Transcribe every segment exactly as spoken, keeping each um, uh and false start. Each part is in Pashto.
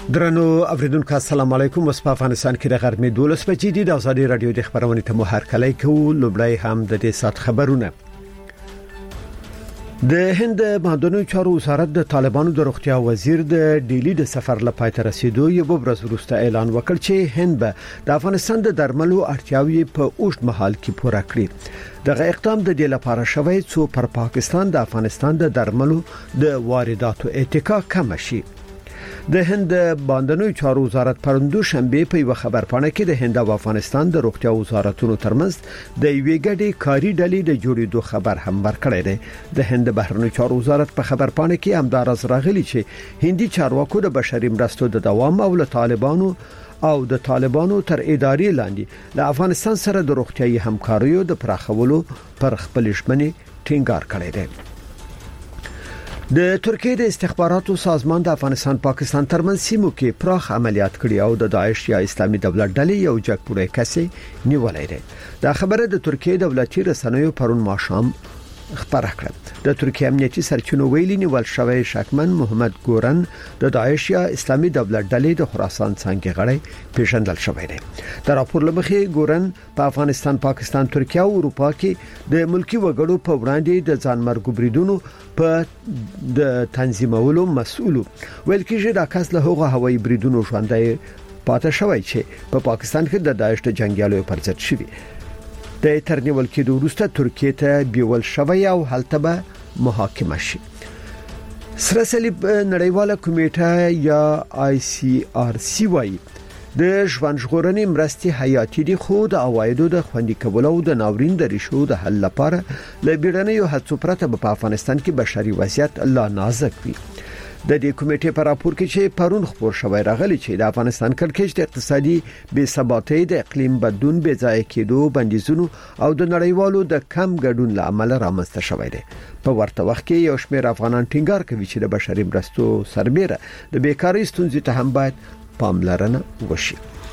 درنو اوریدونکو السلام علیکم. اوس په افغانستان کې د غرمې دولس بجې دي. د ازادي رادیو د خبرونې ته مو هرکلی کوو. لومړی هم د دې سات خبرونه. د هند مهندونو چارو وزارت د طالبانو د روغتیا وزیر د ډیلی د سفر لپاره تر رسیدو یو ورځ وروسته اعلان وکړ چې هند به د افغانستان د درملو اړتیاوې په اوږد مهال کې پوره کړي. دغه اقدام د دې لپاره شوی چې پر پاکستان د افغانستان د درملو د وارداتو اتکا کم شي. د هند باندنوي چارو وزارت پرندو شنبه په یو خبرپاڼه کې د هند او افغانستان د روغتیا وزارتونو ترمنځ د یوې ګډې کاري ډلې د جوړېدو خبر هم ورکړی دی. د هند بهرنیو چارو وزارت په خبرپاڼه کې همدارس راغلی چې هندي چارواکو د بشري مرستو د دوام او له طالبانو او د طالبانو تر ادارې لاندې له افغانستان سره د روغتيایي همکاریو د پراخولو پر خپل ژمنې ټینګار کړی دی. د ترکیه د استخباراتو سازمان د افغانستان پاکستان ترمنځ سیمو کې پراخ عملیات کړي او د داعش یا اسلامي دولت ډلې یو جګپوړی کسي نیولای دی. دا خبره د ترکیه دولتي رسنیو پرون ماښام خبره کړه. د ترکیه امنیتي سرچینو ویلي نیول شوی شکمن محمد ګورن د داعش یا اسلامي دولت ډلې د خراسان څنګه غړی پیژندل شوی دی. د راپور لمخې ګورن په افغانستان، پاکستان، ترکیه او اروپا کې د ملکی وګړو په وړاندې د ځانمرګ بریدونو په د تنظیمولو مسؤل ویل کېږي. دا کس له هغه هوایي بریدونو ژوندۍ پاتې شوی چې په پا پاکستان کې د داعش د جنگیالو پر ضد شوی. د ترنیول کېدو وروسته ترکیه ته بیول شوی او هلته به محاکمه شي. سره صلیب نړیواله کمیټه یا آی سی آر سی وايي د ژوند ژغورنې مرستې حیاتي دي، خو د عوایدو د خوندي کولو او د ناورین د ریښو د حل لپاره له بیړنیو هڅو پرته په افغانستان کې بشري وضعیت لا نازک وي. د دې کمیټې په راپور کې چې پرون خبر شوی راغلی چې د افغانستان کړکېچ د اقتصادي بې ثباتۍ، د اقلیم بدلون، بې ځای کېدو، بندیزونو او د نړیوالو د کم ګډون له امله رامنځته شوی دی. په ورته وخت کې یو شمېر افغانان ټینګار کوي چې د بشري مرستو سربېره د بیکارۍ ستونزې ته هم باید پاملرنه وشي.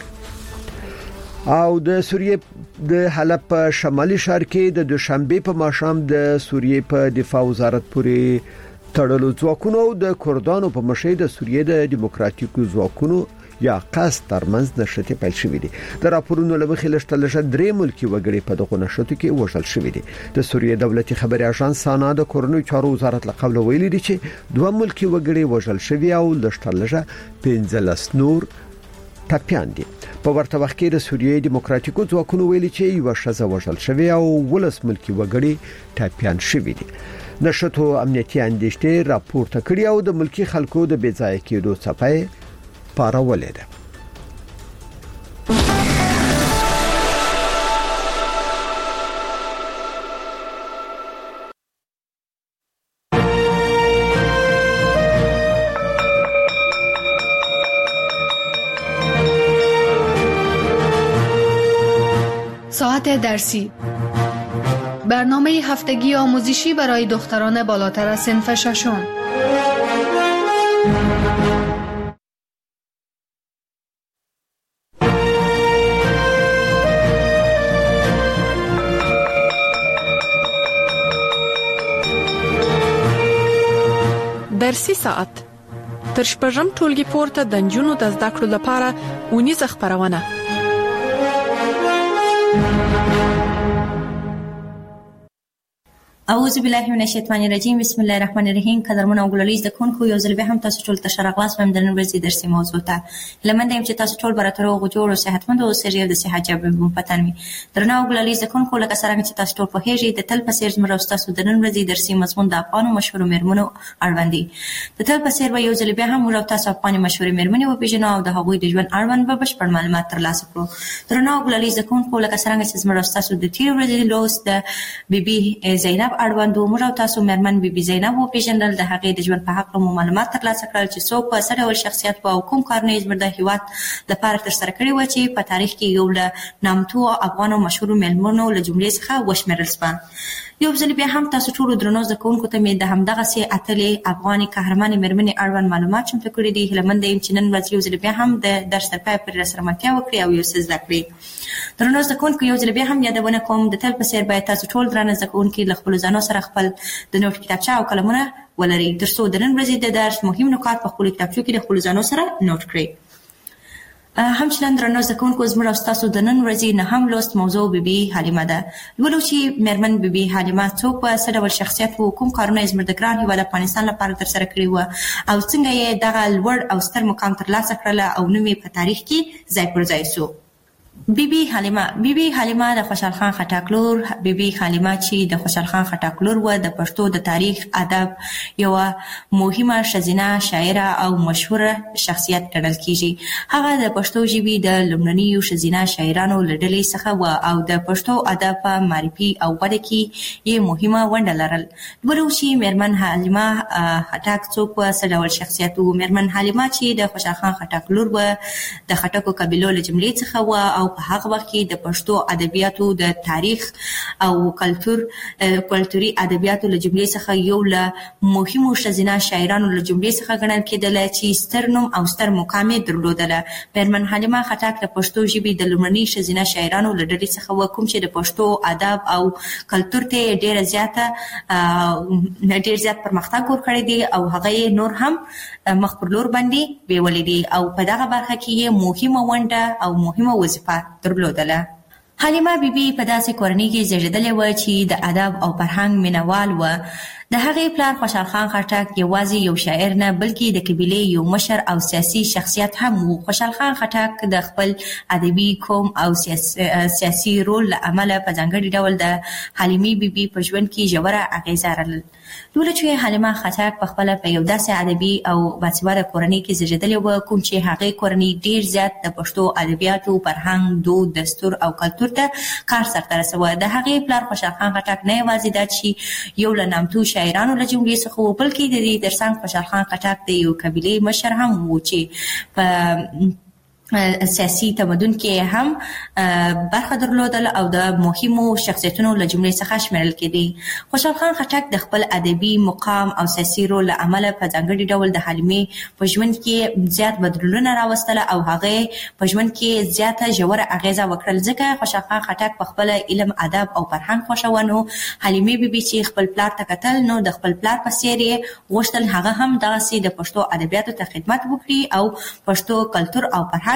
او د سوریې د حلب په شمالي ښار کې د دوشنبه په ماښام د سوریې په دفاع وزارت پورې تړلو ځواکونو او د کردانو په مشرۍ د سوریې د دیموکراتیکو ځواکونو یا قاس ترمنځ نشټې پیل شوې دي. د راپورونو له مخې لشتلشه درې ملکی وګړي په دغه نشټو کې وژل شوي دي. د سوریې دولتي خبري اژانس سانا د کورنۍ چارو وزارت له قبل ویلي دي چې دوه ملکی وګړي وژل شوي او لشتلشه پنځلس نور ټپيان دي. په ورته وخت کې د سوریې دیموکراتیکو ځواکونو ویلي چې یو شذ وژل شوی او ولس ملکی وګړي ټپيان شوي دي. نشټو امنیتي اندېښنې راپورته کړي او د ملکی خلکو د بې ځای کېدو څپه پارولې ده. ساعت درسی، برنامه هفتگی آموزشی برای دختران بالاتر از صنف ششم. درسی ساعت تر شپږم ټولګي پورته د نجونو د زده کړو لپاره اونیزه خبرونه. اعوذ بالله من الشیطان الرجیم. بسم الله الرحمن الرحیم. قدرمن او ګللیز د کونکو یو ځل به هم تاسو ټول ته شرغلاس وم د نن ورځې درسي موضوع ته لمن دیم چې تاسو ټول براتر او جوړ او صحتمند او سریع د صحت جواب مو پتن وي. درنه او ګللیز د کونکو لکه څنګه چې تاسو ټول په هیڅ د تل په سیر زمرا تاسو د نن ورځې درسي مضمون د افغان مشهور میرمنو اړوند دي. د تل په سیر به یو ځل به هم ولو تاسو افغان مشهور میرمنې او پیژنو او د هغوی د ژوند اړوند به بشپړ معلومات ترلاسه کړو. درنه او ګللیز د کونکو لکه څنګه چې زمرا تاسو د تیر ورځې لوس د بیبي زینب اړوند مو تاسو مرمن بي بي زینب او پیژندل د هغې د ژوند په حق مو معلومات ترلاسه کړل چې څوک په سره ول شخصیت او کوم کارونه زموږ د هیواد لپاره تر سره کړی و چې په تاریخ کې یو له نامتو افغان او مشهور میرمنو له جملې څخه وشمیرل سپان. یو ځل بیا هم تاسو ټول درنو زکونکو ته مې د همدغه سي اتلې افغاني قهرمانې میرمنې اړوند معلومات چمتو کړي دي. هیلمند یم چې نن ورځ یو ځل بیا هم د درس تر پای پورې سره ملتیا وکړي او یو څه زده کړي. درنو زکونکو یو ځل بیا هم یادونه کوم د تل په سیر باید تاسو ټول درنه زکونکو له خپل ځانو سره خپل د نوټ کتابچه او قلمونه ولري ترڅو د نن ورځې د درس مهم نکات په خپل کتابچو کې د خپل ځانو سره نوٹ کړئ. همچنان درنو زده کوونکو زموږ او ستاسو د نن ورځې نه هم لوست موضوع بیبي حلیمه ده. لولو چې میرمن بیبي حلیمه څوک و، څه ډول شخصیت و، کوم کارونه یې زموږ د ګران هېواد افغانستان لپاره ترسره کړي وو او څنګه یې دغه لوړ او ستر مقام ترلاسه کړله او نوم یې په تاریخ کې ځای پر ځای سو. بیبي حلیمه بیبي حلیمه د خوشحال خان خټک لور. بیبي حلیمه چې د خوشحال خان خټک لور و د پښتو د تاریخ ادب یو مهمه ښځینه شاعره او مشهوره شخصیت ګڼل کیږي. هغه د پښتو ژبې د لومړنیو ښځینه شاعرانو له ډلې څخه و او د پښتو ادب په معرفي او وده کې یې مهمه ونډه لرل. ولو چې میرمن حلیمه خټک څوک و، څه ډول شخصیت و. میرمن حلیمه چې د خوشحال خان خټک لور و د خټکو قبیلو له جملې څخه و او په هغه وخت کې د پښتو ادبیاتو د تاریخ او کلتور کلتوري ادبیاتو له جملې څخه یو له مهمو ښځینه شاعرانو له جملې څخه ګڼل کېدله چې ستر نوم او ستر مقام یې درلودله. میرمن حلیمه خټک د پښتو ژبې د لومړني ښځینه شاعرانو له ډلې څخه و کوم چې د پښتو ادب او کلتور ته ډېره زیاته ډېر زیات پرمختګ ورکړی دی او هغه یې نور هم مخ پر لور باندې بیولې دي او په دغه برخه کې یې مهمه ونډه او مهمه وظیفه درلودله. حلیمه بیبي په داسې کورنۍ کې زیږېدلې وه چې د ادب او فرهنګ مینوال وه. د هغې پلار خوشحال خان خټک یوازې یو شاعر نه بلکې د قبیلې یو مشر او سیاسي شخصیت هم و. خوشحال خان خټک د خپل ادبي قوم او سیاسي, سیاسي رول له امله په ځانګړي ډول د حلیمې بیبي په ژوند کې ژوره اغیزه لرله. لوله چې حلیمه خټک په خپله په یو داسې ادبي او باسواده کورنۍ کې زیږېدلې وه کوم چې هغې کورنۍ ډېر زیات د پښتو ادبیاتو فرهنګ دود دستور او کلتور ته کار سرته رسوه. د هغې پلار خوشحال خان خټک نه یوازې دا چې یو له نامتو شاعرانو له جملې څخه و بلکې د دې ترڅنګ خوشحال خان خټک د یو قبیلې مشر هم و چې په سیاسي تمدن کې هم برخه درلودل او د مهمو شخصیتونو له جملې څخه شمیرل کېدی. خوشحال خان خټک د خپل ادبي مقام او سیاسي رول له امله په ځانګړي ډول د حلیمې په ژوند کې زیات بدلونونه راوستله او هغې په ژوند کې زیاته ژوره اغیزه وکړل. ځکه خوشحال خان خټک په خپله علم ادب او فرهنګ خوښوه نو حلیمې بیبي چې خپل پلار ته کتل نو د خپل پلار په څېر یې غوښتل هغه هم دغسې د پښتو ادبیاتو ته خدمت وکړي او پښتو کلتور او فرهنګ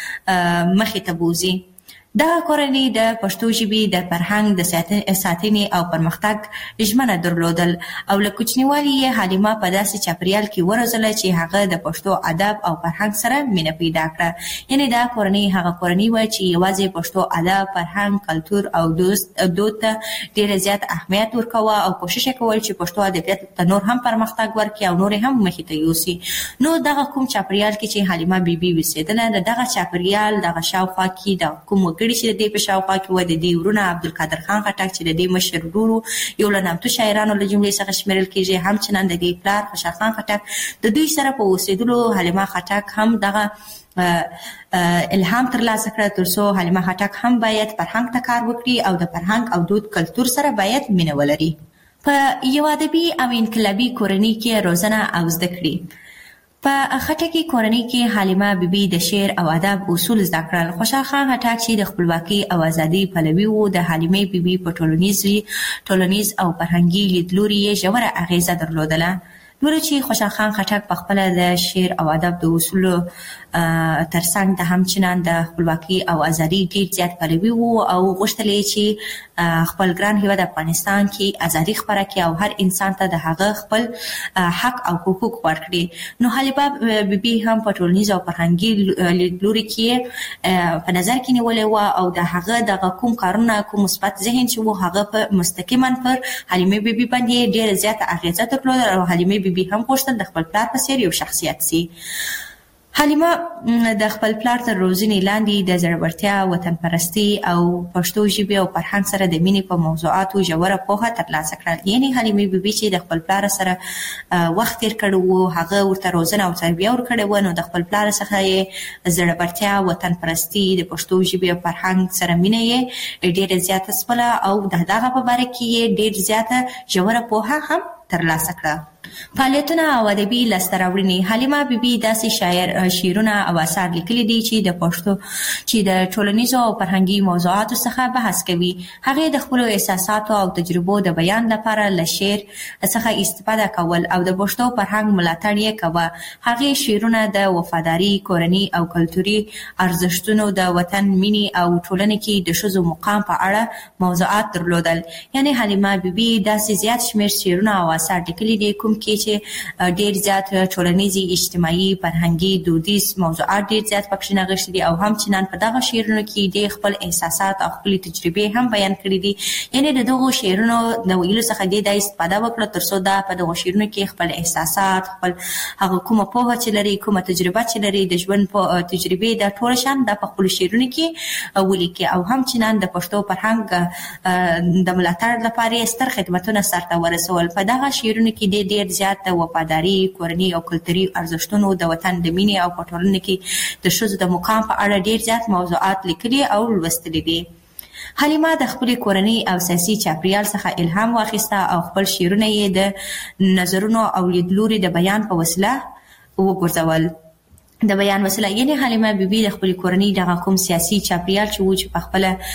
مخې ته بوځي. دغه کورنۍ د پښتو ژبې د فرهنګ د ساتنې او پرمختګ ژمنه درلودل او له کوچنیوالي یې حلیمه په داسې چاپریال کې وروزله چې هغه د پښتو ادب او فرهنګ سره مینه پیدا کړه. یعنې دا کورنۍ هغه کورنۍ وه چې یوازې پښتو ادب، فرهنګ، کلتور او دود ته ډېر زیات اهمیت ورکوه او کوشش یې کول چې پښتو ادبیاتو ته نور هم پرمختګ ورکړي او نور هم مخې ته یوسي. نو دغه کوم چاپریال کې چې حلیمه بیبي اوسېدله د دغه چاپریال دغه شاوخوا کې د کوم وګړي چې د دې په شاوخوا کې وه د دې ورونه عبدالقادر خان خټک چې د دې مشر ورور یو له نامتو شاعرانو له جملې څخه شمیرل کېږي. همچنان د دې پلار خوشحال خان خټک د دوی سره په اوسېدلو حلیمه خټک هم دغه الهام ترلاسه کړه ترڅو حلیمه خټک هم باید فرهنګ ته کار وکړي او د فرهنګ او دود کلتور سره باید مینه ولري. په یو ادبي او انقلابي کورنۍ کې روزنه او زده کړې. په خټکي کورنۍ کې حلیمه بیبي د شعر او ادب اصول زده کړل. خوشحال خان خټک چې د خپلواکۍ او ازادۍ پلوي و د حلیمې بیبي په ټولنیز او فرهنګي لیدلوري یې ژوره اغیزه درلودله. نور چې خوشحال خان خټک په خپله د شعر او ادب د اصولو ترڅنګ د همچنان د خپلواکۍ او ازادۍ ډېر زیات پلوي و او غوښتل یې چې خپل ګران هېواد افغانستان کې ازادي خپره کړي او هر انسان ته د هغه خپل حق او حقوق ورکړي. نو حلیمه بیبي هم په ټولنیز او فرهنګي لیدلوري کې په نظر کې نیولې وه او د هغه دغه کوم کارونه کوم مثبت ذهن چې و هغه په مستقیما پر حلیمې بیبي باندې ډېره زیاته اغېزه درلوده او حلیمې بیبي هم غوښتل د خپل پلار په څېر یو شخصیت سي. حلیمه د خپل پلار تر روزنې لاندې د زړورتیا، وطن پرستۍ او پښتو ژبې او فرهنګ سره د مینې په موضوعاتو ژوره پوهه ترلاسه کړه. یعنې حلیمې بیبي چې د خپل پلار سره وخت تېر کړی و هغه ورته روزنه او تربیه ورکړې وه نو د خپل پلار څخه یې زړورتیا، وطن پرستۍ، د پښتو ژبې او فرهنګ سره مینه یې ډېره زیاته سپله او د دغه په باره کې یې ډېر زیاته ژوره پوهه هم ترلاسه کړه. فعالیتونه او ادبي لاسته راوړنې. حلیمه بیبي داسې شاعر شعرونه او اثار لیکلي دي چې د پښتو چې د ټولنیزو او فرهنګي موضوعاتو څخه بحث کوي. هغه د خپل احساساتو او تجربو د بیان لپاره له شعر څخه استفاده کول او د پښتو فرهنګ ملاتړ یې کاوه. هغه شعرونه د وفاداری، کورنۍ او کلتوري ارزښتونو، د وطن مینې او ټولنې کې د ښځو مقام په اړه موضوعات درلودل. یعنی حلیمه بیبي داسې زیات شمېر شعرونه او اثار لیکلي دي کوم کې چې ډېر زیات ټولنیزي، اجتماعي، فرهنګي، دودیز موضوعات ډېر زیات پکې نغښتي دي او هم چنان په دغه شعرونو کې د خپل احساسات او خپل تجربې هم بیان کړي دي. یعنی د دغو شعرونو د ویلو څخه د استفاده وکړه ترڅو دا په دغو شعرونو کې خپل احساسات، خپل هغه کومه پوهه چې لري، کومه تجربه چې لري، د ژوند په تجربې د ټول شان د خپل شعرونو کې ولیکي او هم چنان د پښتو فرهنګ د ملاتړ لپاره ستر خدمتونه سرته ورسول. په دغه شعرونو کې د ډېر زیات وفاداری، کورنۍ او کلتوري ارزښتونو، د وطن د مینې او په ټولنه کې د ښځو د مقام په اړه ډېر زیات موضوعات لیکلي او لوستلي دي. حلیمه د خپل کورنۍ او سیاسي چاپیریال څخه الهام واخیسته او خپل شعرونه یې د نظرونو او لیدلوري د بیان په وسیله وګرځول. د بیان وسیله یعنی حلیمه بیبي د خپل کورنۍ دغه کوم سیاسي چاپیریال چې و چې په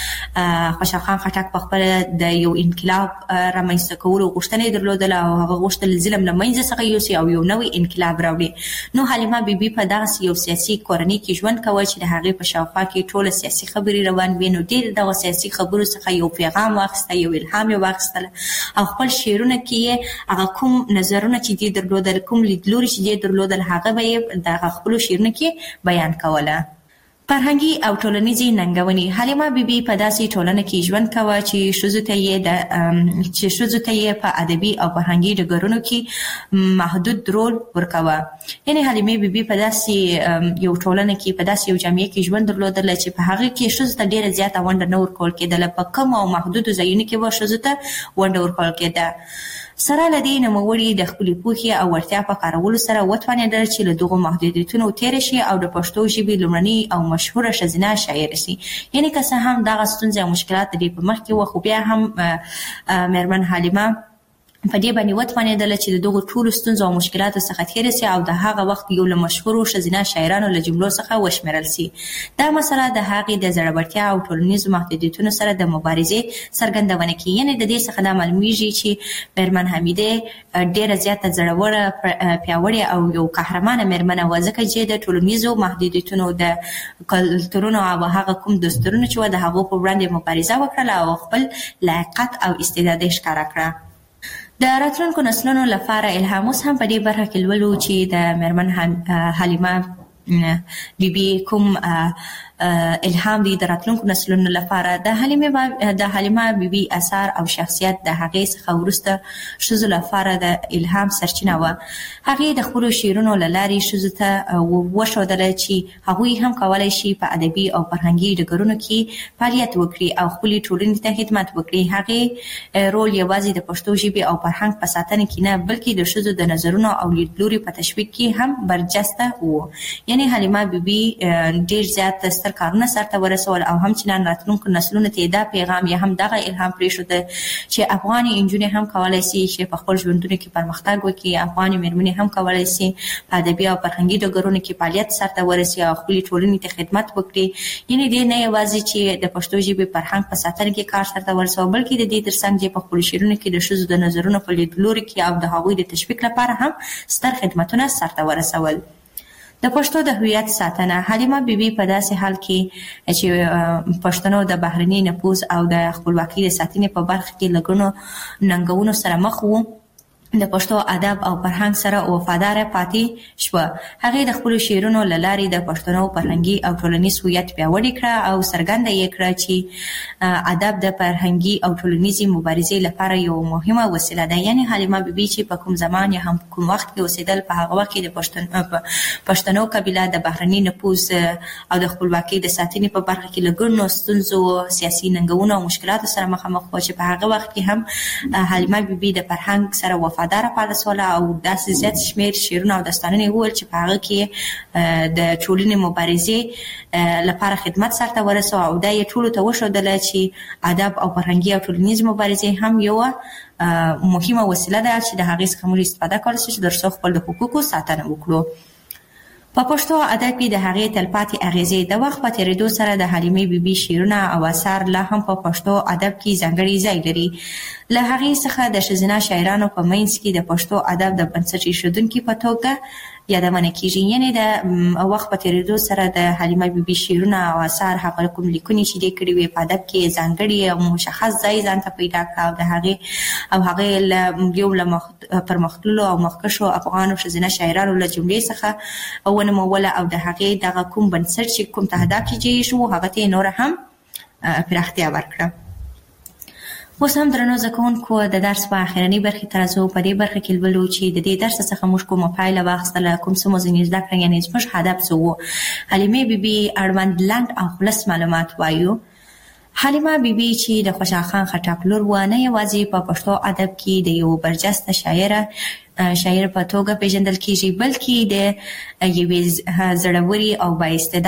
خپل خوشحال خان خټک په خپل د یو انقلاب رامنځته کولو غوښتنه درلودله او هغه غوښتل ظلم له منځه څخه یوسي او یو نوی انقلاب راوړي. نو حلیمه بیبي په دغه یو سیاسي کورنۍ کې ژوند کاوه چې د هغې په شاوخوا کې ټوله سیاسي خبرې روان وي. نو ډېر دغه سیاسي خبرو څخه یو پیغام واخیسته، یو الهام یې واخیستله او خپل شعرونه کې هغه کوم نظرونه چې دې درلودل، کوم لیدلوري چې دې درلودل، هغه به یې دغه خپلو شعرونه کې بیان کوله. فرهنګي او ټولنیزې ننګونې. حلیمه بیبي په داسې ټولنه کې ژوند کاوه چې ښځو ته یې د چې ښځو ته یې په ادبي او فرهنګي ډګرونو کې محدود رول ورکاوه. یعنی حلیمه بیبي په داسې یو ټولنه کې، په داسې یو جامعه کې ژوند درلودله چې په هغه کې ښځو ته ډېره زیاته ونډه نه ورکول کېدله. په کم او محدودو ځایونو کې به ښځو ته ونډه ورکول کېده. سره له دې نوموړي د خپلې پوهې او وړتیا په کارولو سره وتوانېدل چې له دغو محدودیتونو تېره شي او د پښتو ژبې لومړنۍ او مشهوره ښځینه شاعره شي. یعنې که څه هم دغه ستونزې او مشکلات د دې په مخ کې وه، خو بیا هم مېرمن حلیمه په دې باندې وتوانېدله چې د دغو ټولو ستونزو او مشکلاتو څخه تېره سي او د هغه وخت یو له مشهورو ښځینه شاعرانو له جملو څخه وشمېرل سي. دا مسله د هغې د زړورتیا او ټولنیزو محدودیتونو سره د مبارزې څرګندونه کوي. یعنې د دې څخه دا معلومیږي چې مېرمن حمیدې ډېره زیاته زړوره، پیاوړې او یو قهرمانه مېرمنه وه، ځکه چې د ټولنیزو محدودیتونو، د کلتورونو او هغه کوم دستورونو چې وه د هغو په وړاندې مبارزه وکړله او خپل لایقت او استعداد یې ښکاره کړه. د راتلونکو نسلونو لپاره الهام. اوس هم په دې برخه کې لولو چې د مېرمن حلیمه بیبي کوم الهام دی د راتلونکو نسلونو لپاره. د حلیمه د حلیمه بیبي اثار او شخصیت د هغې څخه وروسته ښځو لپاره د الهام سرچینه وه. هغې د خپلو شعرونو له لارې ښځو ته وښودله چې هغوی هم کولی شي په ادبي او فرهنګي ډګرونو کې فعالیت وکړي او خپلې ټولنې ته خدمت وکړي. هغې رول یوازې د پښتو ژبې او فرهنګ په ساتنه کې نه، بلکې د ښځو د نظرونو او لیدلوري په تشویق کې هم برجسته و. یعنې حلیمه بیبي ډېر زیات کارونه سرته ورسول او هم چنان راتلونکو نسلونو ته دا پیغام یا هم دغه الهام پرېښوده چې افغاني نجونې هم کولی شي چې په خپل ژوندونو کې پرمختګ وکړي. افغاني مېرمنې هم کولی شي په ادبي او فرهنګي ډګرونو کې فعالیت سرته ورسي او خپلې ټولنې ته خدمت وکړي. یعنې دې نه یوازې چې د پښتو ژبې فرهنګ په ساتنه کې کار سرته ورسوه، بلکې د دې ترڅنګ چې په خپلو شعرونو کې د ښځو د نظرونو په لیدلوري کې او د هغوی د تشویق لپاره هم ستر خدمتونه سرته ورسول. د پښتو د هویت ساتنه. حلیمه بیبي په داسې حال کې چې پښتنو د بهرني نفوذ او د خپلواکۍ د ساتنې په برخه کې له ګڼو ننګونو سره مخ وو، د پښتو ادب او فرهنګ سره وفاداره پاتې شوه. هغې د خپلو شعرونو له لارې د پښتنو فرهنګي او ټولنیز هویت پیاوړی کړه او څرګنده یې کړه چې ادب د فرهنګي او ټولنیزې مبارزې لپاره یو مهمه وسیله ده. یعنې حلیمه بیبي چې په کوم زمان یا هم کوم وخت کې اوسېدل، په هغه وخت کې د پښتنو قبیله د بهرني نفوذ او د خپلواکۍ د ساتنې په برخه کې له ګڼو ستونزو، سیاسي ننګونو او مشکلاتو سره مخامخ وه چې په هغه وخت کې هم حلیمه بیبي د فرهنګ سره وفادار پاتې شول او داسې زیات شمیر شعرونه او داستانونه ویل چې په هغه کې د ټولنې مبارزې لپاره خدمت سرته ورسو او دا یې ټولو ته وښودله چې ادب او فرهنګي او ټولنیز مبارزې هم یو مهمه وسیله ده چې د هغې څخه موږ استفاده کولی شو چې ترڅو خپل د حقوقو ساتنه وکړو. په پښتو ادب کې د هغې تلپاتې اغیزې د وخت په تېرېدو سره د حلیمې بیبي شعرونه او اثار لا هم په پښتو ادب کې ځانګړی ځای لري. له هغې څخه د ښځینه شاعرانو په منځ کې د پښتو ادب د بنسټ ایښودونکي په توګه یادونه کېږي. یعنې د وخت په تېرېدو سره د حلیمه بیبي شعرونه او اثار هغه کوم لیکنې چې دې کړي وې په ادب کې ځانګړي او مشخص ځای ځان ته پیدا کړه او د هغې او هغې له یو له پرمختللو او مخکښو افغانو ښځینه شاعرانو له جملې څخه ونوموله او د هغې دغه کوم بنسټ چې کوم تهداب چې جوړ شو هغه ته یې نوره هم پراختیا ورکړه. اوس هم درنو زده کوونکو د درس په اخرنۍ برخې ته راځو. په دې برخه کې لولو چې د دې درس څخه موږ کومه پایله واخیستله، کوم څه مو ځینې زده کړل، یعنې زموږ هدف څه و. حلیمې بیبي اړوند لنډ او خلص معلومات وایو. حلیمه بیبي چې د خوشحال خان خټک لور وه، نه یوازې په پښتو ادب کې د یو برجسته شاعره شاعر په توګه پیژندل کیږي، بلکې د یوې زړورې او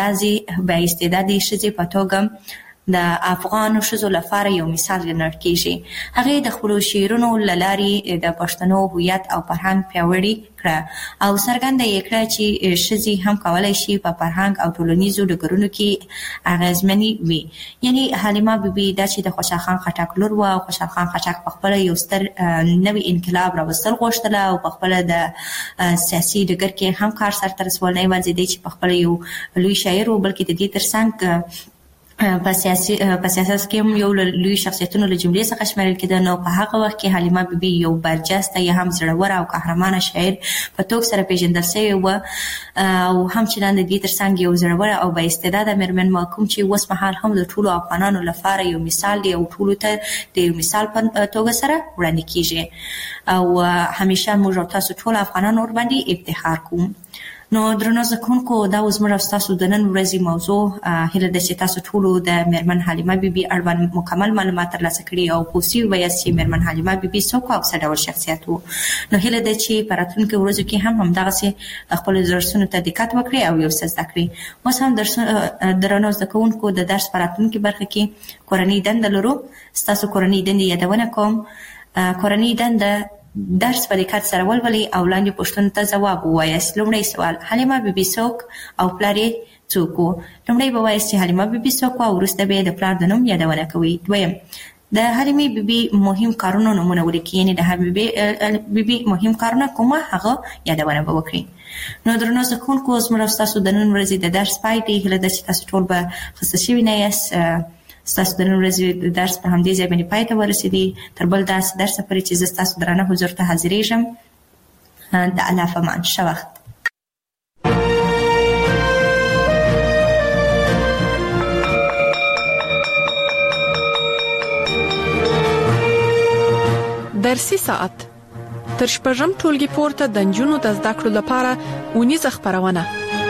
بااستعدادې ښځې په توګه د افغانو ښځو لپاره یو مثال ګڼل کیږي. هغې د خپلو شعرونو له لارې د پښتنو هویت او فرهنګ پیاوړي کړه او څرګنده یې کړه چې ښځې هم کولی شي په فرهنګ او ټولنیزو ډګرونو کې اغېزمنې وي. یعنې حلیمه بیبي دا چې د خوشحال خان خټک لور وه او خوشحال خان خټک په خپله یو ستر نوي انقلاب راوستل غوښتله او په خپله د سیاسي ډګر کې هم کار سرته رسول، نه یوازې دی چې په خپله یو لوی شاعر و بلکې د دې تر څنګ په سیاسي په سیاست کې هم یو لوی شخصیتونو له جملې څخه شمیرل کېده. نو په هغه وخت کې حلیمه بیبي یو برجسته یا هم زړوره او قهرمانه شاعر په توګه سره پیژندل شوې وه او همچنان د دې تر څنګ یو زړوره او بااستعداده مېرمن وه، کوم چې اوس مهال هم د ټولو افغانانو لپاره یو مثال دی او ټولو ته د یو مثال په توګه سره وړاندې کېږي او همیشه موږ او تاسو ټول افغانان ورباندې افتخار کوو. نو درنو زده کوونکو، دا اوس زموږ او ستاسو د نن ورځې موضوع. هیله ده چې تاسو ټولو د مېرمن حلیمه بیبي اړوند مکمل معلومات ترلاسه کړي او پوه سوي به یاست چې مېرمن حلیمه بیبي څوک او څه ډول شخصیت و. نو هیله ده چې په راتلونکو ورځو کې هم همدغسې خپلو درسونو ته دقت وکړئ او یو څه زده کړئ. اوس هم درنو زده کوونکو، د درس په راتلونکي برخه کې کورنۍ دنده لرو. ستاسو کورنۍ دندې یادونه کوم. کورنۍ دنده درس په دقت سره ولولئ او لاندې پوښتنو ته ځواب ووایاست. لومړی سوال: حلیمه بیبي څوک او پلار یې څوک و؟ لومړی به وایاست چې حلیمه بیبي څوک و او وروسته به یې د پلار د نوم یادونه کوئ. دویم: د حلیمې بیبي مهم کارونو نومونه ولیکئ، یعنې د حلیمې بیبي مهم کارونه کومه هغه یادونه به وکړئ. نو درنو زده کوونکو، زموږ او ستاسو د نن ورځې د درس پای دی. هیله ده چې تاسو ټول به خسته شوي نه یاست. ستاسو د نن ورځې د درس په همدې ځای باندې پای ته ورسېدي. تر بل داسې درسه پورې چې زه ستاسو درانه حضور ته حاضرېږم. د الله په امان. ښه وخت. درسي ساعت تر شپږم ټولګي پورته د نجونو د زده کړو لپاره اونیزه خپرونه.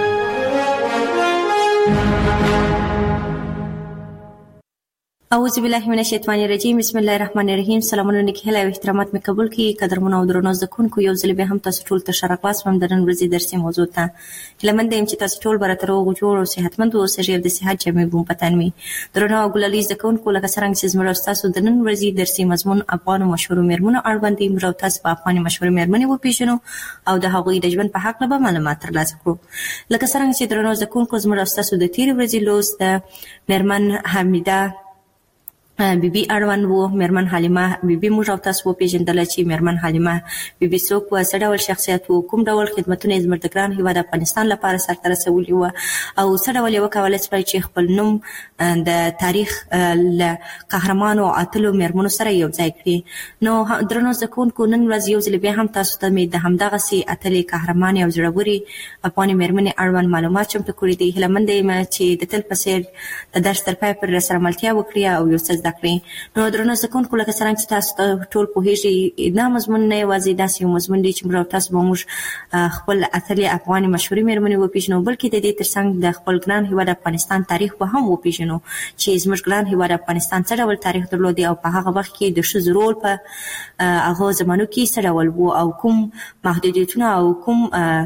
اعوذ بالله من الشیطان الرجیم. بسم الله الرحمن الرحیم. سلامونه نکهله او احترامات مې قبول کړئ. قدرمن او درنو زده کوونکو، یو ځل بیا هم تاسو ټول ته ښه راغلاست وم د نن ورځې درسي موضوع ته. هیله منده یم چې تاسو ټول به راته روغ جوړ او صحتمند اوسئ او د صحت جامې به مو په تن وي. درنو او ګلالي زده کوونکو، لکه څرنګه چې زموږ او ستاسو د نن ورځې درسي مضمون افغانو مشهورو مېرمنو اړوند دی، موږ او تاسو په افغاني مشهورې مېرمنې وپېژنو او د هغوی د ژوند په هکله به معلومات ترلاسه کړو. لکه څرنګه چې درنو زده کوونکو، زموږ او ستاسو د تېرې ورځې لوست د مېرمن حمیده بیبي اړوند وو. مېرمن حلیمه بیبي موږ او تاسو وپېژندله چې مېرمن حلیمه بیبي څوک وه، څه ډول شخصیت و، کوم ډول خدمتونه یې زموږ د ګران هېواد افغانستان لپاره سرته رسولي وه او څه ډول یې وکولی شول چې خپل نوم د تاریخ له قهرمانو او اتلو مېرمنو سره یو ځای کړي. نو درنو زده کوونکو، نن ورځ یو ځل بیا هم تاسو ته مې د همدغسې اتلې قهرمانې او زړورې افغاني مېرمنې اړوند معلومات چمتو کړي دي. هیله منده یم چې د تل په څېر د درس تر پایه پورې راسره ملتیا وکړي او یو څه زده زده کړي. نو درنو زده کوونکو لکه څرنګه چې تاسو ټول پوهیږئ دا مضمون نه یوازې داسې یو مضمون دی چې موږ تاسو به موږ خپل اتلې افغاني مشهورې مېرمنې وپېژنو، بلکې د دې ترڅنګ د خپل ګران هېواد افغانستان تاریخ به هم وپېژنو چې زموږ ګران هېواد افغانستان څه ډول تاریخ درلودی او په هغه وخت کې د ښځو رول په هغه زمانو کې څه ډول و او کوم محدودیتونه او کوم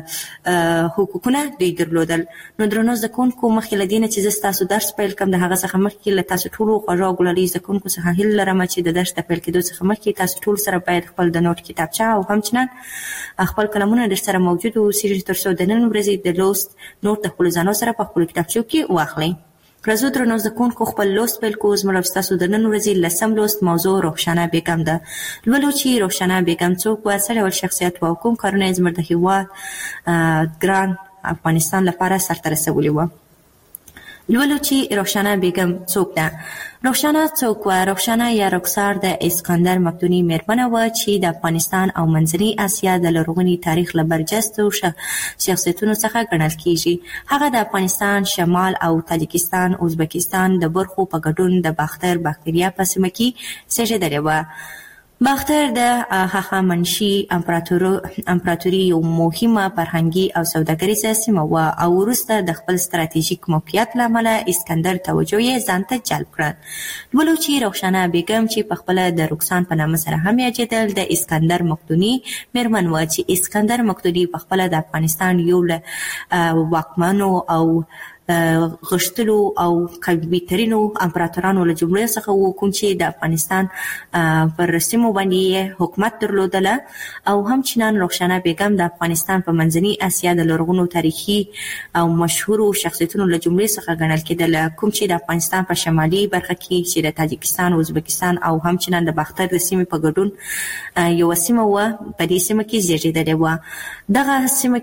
حقوقونه دوی درلودل. نو درنو زده کوونکو مخکې له دې نه چې زه ستاسو درس پیل کړم د هغه څخه مخکې له تاسو ټولو خوږو او ګلالي زده کوونکو څخه هیله لرم چې د درس د پیل کېدو څخه مخکې تاسو ټول سره باید خپل د نوټ کتابچه او همچنان خپل قلمونه در سره موجود واوسي تر څو د نن ورځې د لوست نوټ د خپلو ځانو سره په خپلو کتابچو کې واخلئ. راځو درنو زده کوونکو خپل لوست پیل کوو. زموږ او ستاسو د نن ورځې لسم لوست موضوع رخشانه بیګم ده. لولو چې رخشانه بیګم څوک وه، څه ډول شخصیت وه او کوم کارونه یې زموږ د هېواد ګران افغانستان لپاره سرته رسولي وه. لولو چې رخشانه بیګم څوک ده. رخشانه څوک وه؟ رخشانه یا رخسار د اسکندر مقدوني مېرمنه وه چې د افغانستان او منځنۍ اسیا د لرغوني تاریخ له برجستو شخصیتونو څخه ګڼل کیږي. هغه د افغانستان شمال او تاجکستان ازبکستان د برخو په ګډون د باختر باکتریا په سیمه کې زېږېدلې وه. باختر د هخامنشي امپراتوري یو مهمه فرهنګي او سوداګریزه سیمه وه او وروسته د خپل ستراتیژیک موقعیت له امله اسکندر توجه یې ځان ته جلب کړه. لولو چې رخشانه بیګم چې پخپله د رکسان په نامه سره هم یادېدل د اسکندر مقدوني مېرمن وه چې اسکندر مقدوني پخپله د افغانستان یو له واکمنو او غښتلو او قوي ترینو امپراتورانو له جملې څخه و کوم چې د افغانستان پر سیمو باندې حکومت درلودله او همچنان رخشانه بیګم د افغانستان په منځنۍ اسیا د لرغونو تاریخي او مشهورو شخصیتونو له جملې څخه ګڼل کېدله، کوم چې د افغانستان په شمالي برخه کې چې د تاجکستان او ازبکستان او همچنان د باختر د سیمې په ګډون یوه سیمه وه، په دې سیمه کې زېږېدلې وه. دغه سیمه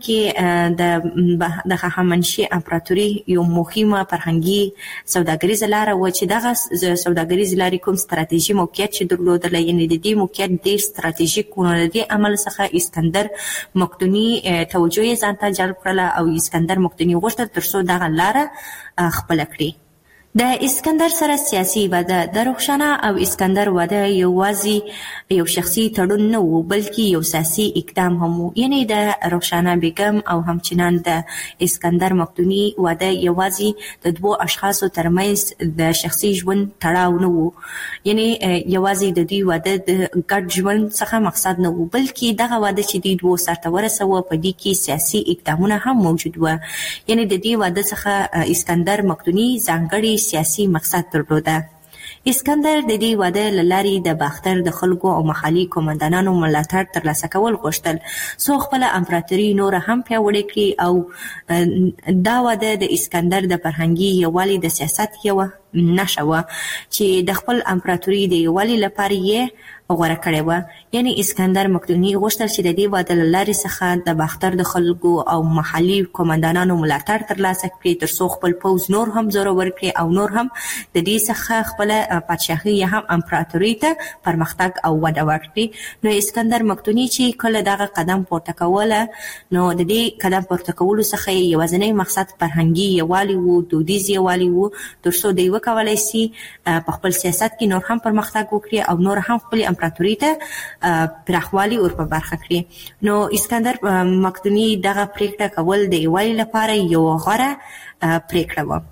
کې د هخامنشي امپراتوري یو مهمه فرهنګي سوداګریزه لاره وه چې دغه سوداګریزې لارې کوم ستراتیژي موقعیت چې درلودله، یعنې د دې موقعیت ډېر ستراتیژیک و. نو د دې عمل څخه اسکندر مقدوني توجه یې ځان ته جلب کړله او اسکندر مقدوني غوښتل تر څو دغه لاره خپله کړي. د اسکندر سره سیاسي واده. د رخشانه او اسکندر واده یوازې یو شخصي تړون نه و بلکې یو سیاسي اقدام هم و. یعنې د رخشانه بیګم او همچنان د اسکندر مقدوني واده یوازې د دوو اشخاصو ترمنځ د شخصي ژوند تړاو نه و، یعنې یوازې د دوی واده د ګډ ژوند څخه مقصد نه و بلکې دغه واده چې دوی دوو سرته ورسوه په دې کې سیاسي اقدامونه هم موجود وه. یعنې د دې واده څخه اسکندر مقدوني ځانګړي سیاسي مقصد درلوده. اسکندر د دې واده له لارې د باختر د خلکو او محلي قومندانانو ملاتړ ترلاسه کول غوښتل څو خپله امپراتوري نوره هم پیاوړې کړي او دا واده د اسکندر د فرهنګي یووالي د سیاست یوه نښه وه چې د خپل امپراتوري د یووالي لپاره یې غوره کړې وه. یعنې اسکندر مقدوني غوښتل چې د دې واده له لارې څخه د باختر د خلکو او محلي قومندانانو ملاتړ ترلاسه کړي تر څو خپل پوځ نور هم زورور کړي او نور هم د دې څخه خپله پادشاهي یا هم امپراتوري ته پرمختګ او وده ورکړي. نو اسکندر مقدوني چې کله دغه قدم پورته کوله نو د دې قدم پورته کولو څخه یې یوازینی مقصد فرهنګي یووالي و، دودیز یووالي و، تر څو دوی وکولی سي په خپل سیاست کې نور هم پرمختګ وکړي او نور هم خپلې امپراتوري ته پراخوالی ور په برخه کړي. نو اسکندر مقدوني دغه پریکړه کول د یووالي لپاره یو غوره پریکړه وه.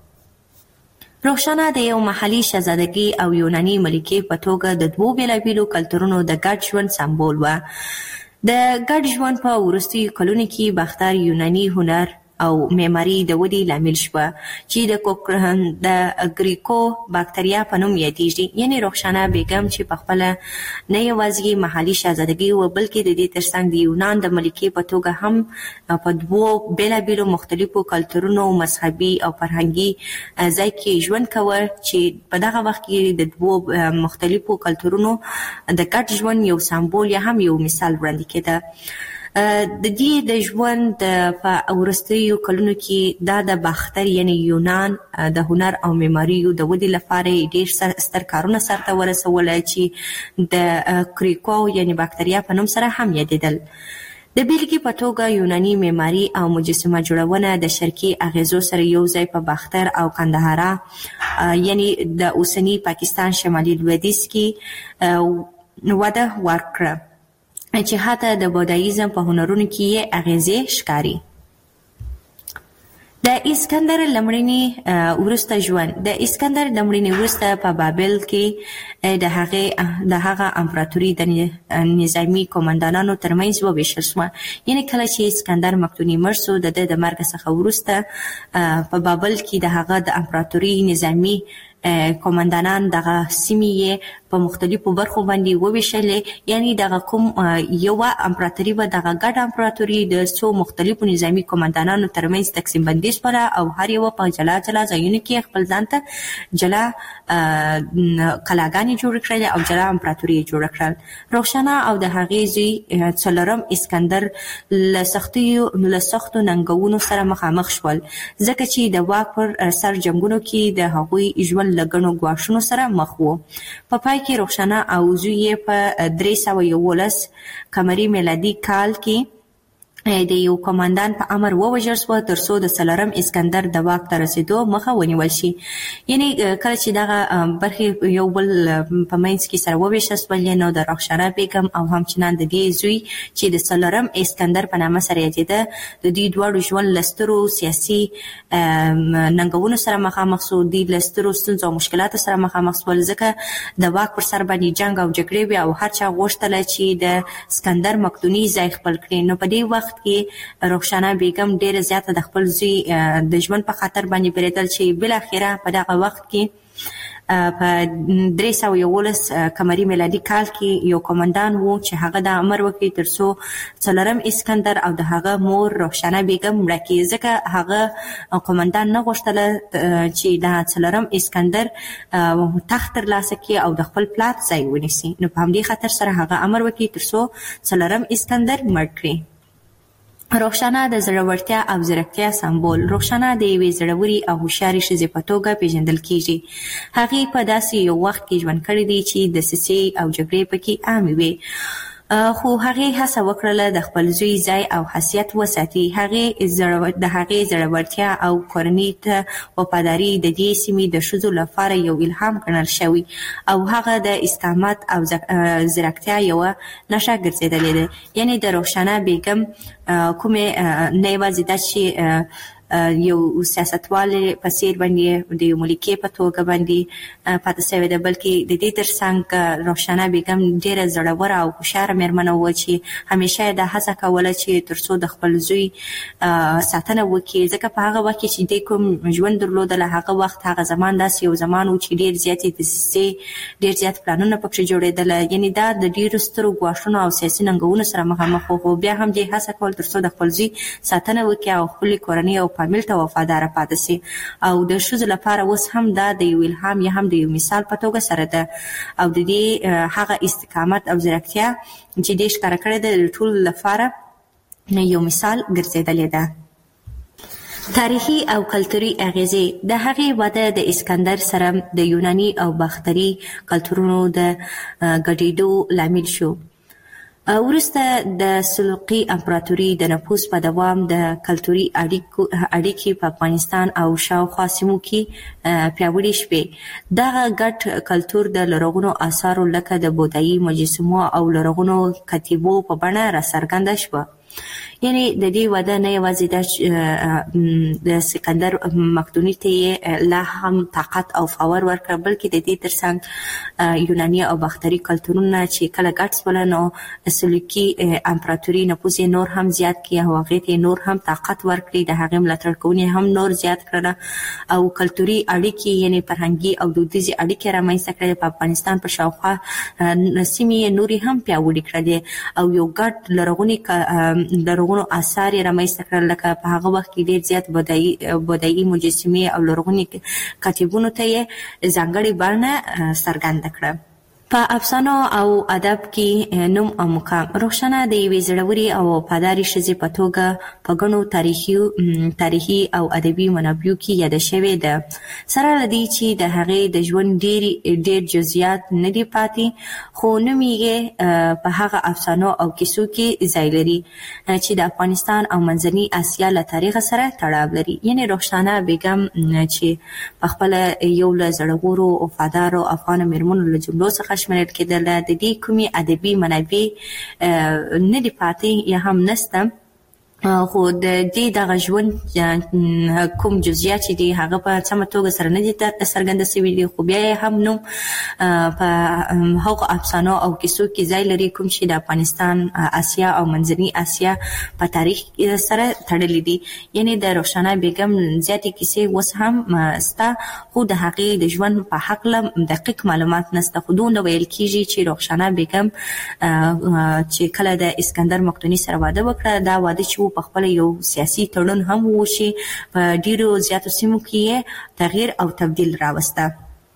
رخشانه د یو محلي شهزادګۍ او یوناني ملکې په توګه د دوو بېلابېلو کلتورونو د ګډ ژوند سمبول وه. د ګډ ژوند په وروستیو کلونو کې باختر یوناني هنر او معماري د ودې لامل شوه چې د کوکرهن د ګریکو باکتریا په نوم یادېږي. یعنې رخشانه بیګم چې پخپله نه یوازې محلي شهزادګۍ وه بلکې د دې ترڅنګ د یونان د ملکې په توګه هم په دوو بېلابېلو مختلفو کلتورونو مذهبي او فرهنګي ځای کې ژوند کوه چې په دغه وخت کې د دوو مختلفو کلتورونو د ګډ ژوند یو سمبول یا هم یو مثال وړاندې کېده. د دې د ژوند په وروستیو کلونو کې دا د باختر یعنی یونان د هنر او معماریو د ودې لپاره ډېر ستر کارونه سرته ورسول چې د کریکو یعنی باکتریا په نوم سره هم یادېدل. د بیلګې په توګه یوناني معماري او مجسمه جوړونه د شرقي اغیزو سره یو ځای په باختر او کندهارا یعنی د اوسنی پاکستان شمالي لویدیځ کې وده ورکړه چې حتی د بودایزم په هنرونو کې یې اغیزې ښکاري. د اسکندر لمړني ورسته ژوند د اسکندر لمړني ورسته په بابل کې د هغه د هغه امپراتوري د نظامی کمانډانانو ترمنځ وویشل شوه. یعنی کله چې اسکندر مقدوني مړ شو د د مرګ څخه وروسته په بابل کې د هغه د امپراتوري نظامی کمانډانان دغه سیمې په مختلفو برخو باندې وویشلې. یعنی دغه کوم یو امپراتوري و دغه ګډ امپراتوري د څو مختلفو نظامی کمانډانانو ترمنځ تقسیم بندي شوه او هر یو په جلا جلا ځایونو کې خپل ځان ته جلا کلاګانې جوړ کړل او جلا امپراتوري جوړ کړل. روښانه او د هغې زوی څلورم اسکندر له سختیو له سختو ننګونو سره مخامخ شول ځکه چې د واک پر سر جنګونو کې د هغوی ژوند لګنو ګواښونو سره مخ وو. په پای کې روښانه او زوی یې په درې سوه یولس قمري میلادي کال کې د یو کمانډان په امر ووژل شو تر څو د څلورم اسکندر د واک ته رسیدو مخه ونیول شي. یعنی کله چې دغه برخې یو بل په منځ کې سره وویشل شول نو د رخشانه بیګم او همچنان د دې زوی چې د څلورم اسکندر په نامه سره یادېده د دې دواړو ژوند له سترو سیاسي ننګونو سره مخامخ شو. دوی له سترو ستونزو او مشکلاتو سره مخامخ شول ځکه د واک پر سر باندې جنګ او جګړې وې او هر چا غوښتل چې د اسکندر مقدوني ځای خپل کړي. نو په دې وخت کې روښانه بیګم ډیره زیاته د خپل زوی د ژوند په خاطر باندې بریدل چې بل اخیره په دغه وخت کې په درې سوه یولس قمري میلادي کال کې یو کمانډان وو چې هغه د امر وکړي تر څو څلورم اسکندر او د هغه مور روښانه بیګم مړه کړي ځکه هغه کمانډان نه غوښتل چې د څلورم اسکندر تخت ترلاسه کړي او د خپل پلار ځای ونیسي. نو په همدې خاطر سره هغه امر وکړي تر څو څلورم اسکندر مړ کړي. روښانه د زړورتیا او ځیرکتیا سمبول. روښانه د یوې زړورې او هوښیارې ښځې په توګه پیژندل کیږي. هغې په داسې یو وخت کې ژوند کړی دی چې دسیسې او جګړې پکې عامې وې خو هغې هڅه وکړله د خپل زوی ځای او حیثیت وساتي. هغې د هغې زړورتیا او کورنۍ ته وفاداري د دې سیمې د ښځو لپاره یو الهام ګڼل شوی او هغه د استقامت او زیرکتیا یوه نښه ګرځېدلې ده. یعنی د روښانه بیګم کومې نه یوازې دا چې یو سیاستوالې په څیر باندې د یو ملکې په توګه باندې پاتې شوې ده بلکې د دې ترڅنګ روښانه بیګم ډېره زړوره او هوښیاره مېرمنه وه چې همیشه یې دا هڅه کوله چې تر څو د خپل زوی ساتنه وکړي ځکه په هغه وخت کې چې دی کوم ژوند درلودله هغه وخت هغه زمان داسې یو زمان و چې ډېر زیاتې دسیسې ډېر زیات پلانونه پکې جوړېدله. یعنې دا د ډېرو سترو ګواښونو او سیاسي ننګونو سره مخامخ و خو بیا هم دې هڅه کول تر څو د خپل زوی ساتنه وکړي او خپلې کورنۍ او فامیل ته وفاداره پاتې شي. او د ښځو لپاره اوس هم دا د یو الهام یا هم د یو مثال په توګه سره ده او د دې هغه استقامت او زیرکتیا چې دې ښکاره کړې ده د ټولو لپاره یو مثال ګرځېدلې ده. تاریخي او کلتوري اغیزې. د هغې وده د اسکندر سره د یوناني او باختري کلتورونو د ګډېدو لامل شو. وروسته د سلجوقي امپراتوري د نفوذ په دوام د کلتوري اړیکې په افغانستان او شاوخوا سیمو کې پیاوړې شوې. دغه ګډ کلتور د لرغونو آثارو لکه د بودایي مجسمو او لرغونو کتیبو په بڼه راڅرګنده شوه. یعنی د دې وده نه یوازې د د سکندر مقدوني ته یې لا هم طاقت او باور ورکړ بلکې د دې ترڅنګ یوناني او باختري کلتورونه چې کله ګډ شول نو سلجوقي امپراتوري نفوذ یې نور هم زیات کړي او هغې ته نور هم طاقت ورکړي د هغې ملاتړ کوونکي هم نور زیات کړله او کلتوري اړیکې یعنی فرهنګي او دودیزې اړیکې رامنځته کړلې. په افغانستان په شاوخوا سیمې یې نورې هم پیاوړې کړلې او یو ګډ لرغوني لرغوني آثار یې رامنځته کړل لکه په هغه وخت کې ډېر زیات بودایي بودایي مجسمې او لرغوني کتیبونو ته یې ځانګړې بڼه څرګنده کړه. په افسانو او ادب کې نوم او مقام روښانه د یوې زړورې او وفادارې ښځې په توګه په ګڼو تاریخي تاریخي او ادبي منابعو کې یاده شوې ده. سره له دې چې د هغې د ژوند ډېر ډېر جزئیات نه دي پاتې، خو نوم یې په هغه افسانو او کیسو کې ځای لري چې د افغانستان او منځني اسیا له تاریخ سره تړاو لري. یعنې روښانه بیګم چې په خپله یو له زړورو وفادارو افغانو مېرمنو له جملو څخه شمېرل کېدله، د دې کومې ادبي منابع نه دي پاتې یا هم نشته، خو د دې دغه ژوند کوم جزئیات چې دي هغه په سمه توګه سره نه دي څرګنده شوي دي، خو بیا یې هم نوم په هغو افسانو او کیسو کې ځای لري کوم چې د افغانستان، اسیا او منځني اسیا په تاریخ سره تړلي دي. یعنې د روښانه بیګم زیاتې کیسې اوس هم شته، خو د هغې د ژوند په هکله دقیق معلومات نشته. خو دومره ویل کېږي چې روښانه بیګم چې کله د اسکندر مقدوني سره واده وکړه، دا واده چې په خپل یو سیاسي تړون هم وشي، په ډیرو زیاتو سیمو کې تغییر او تبدیل راوسته.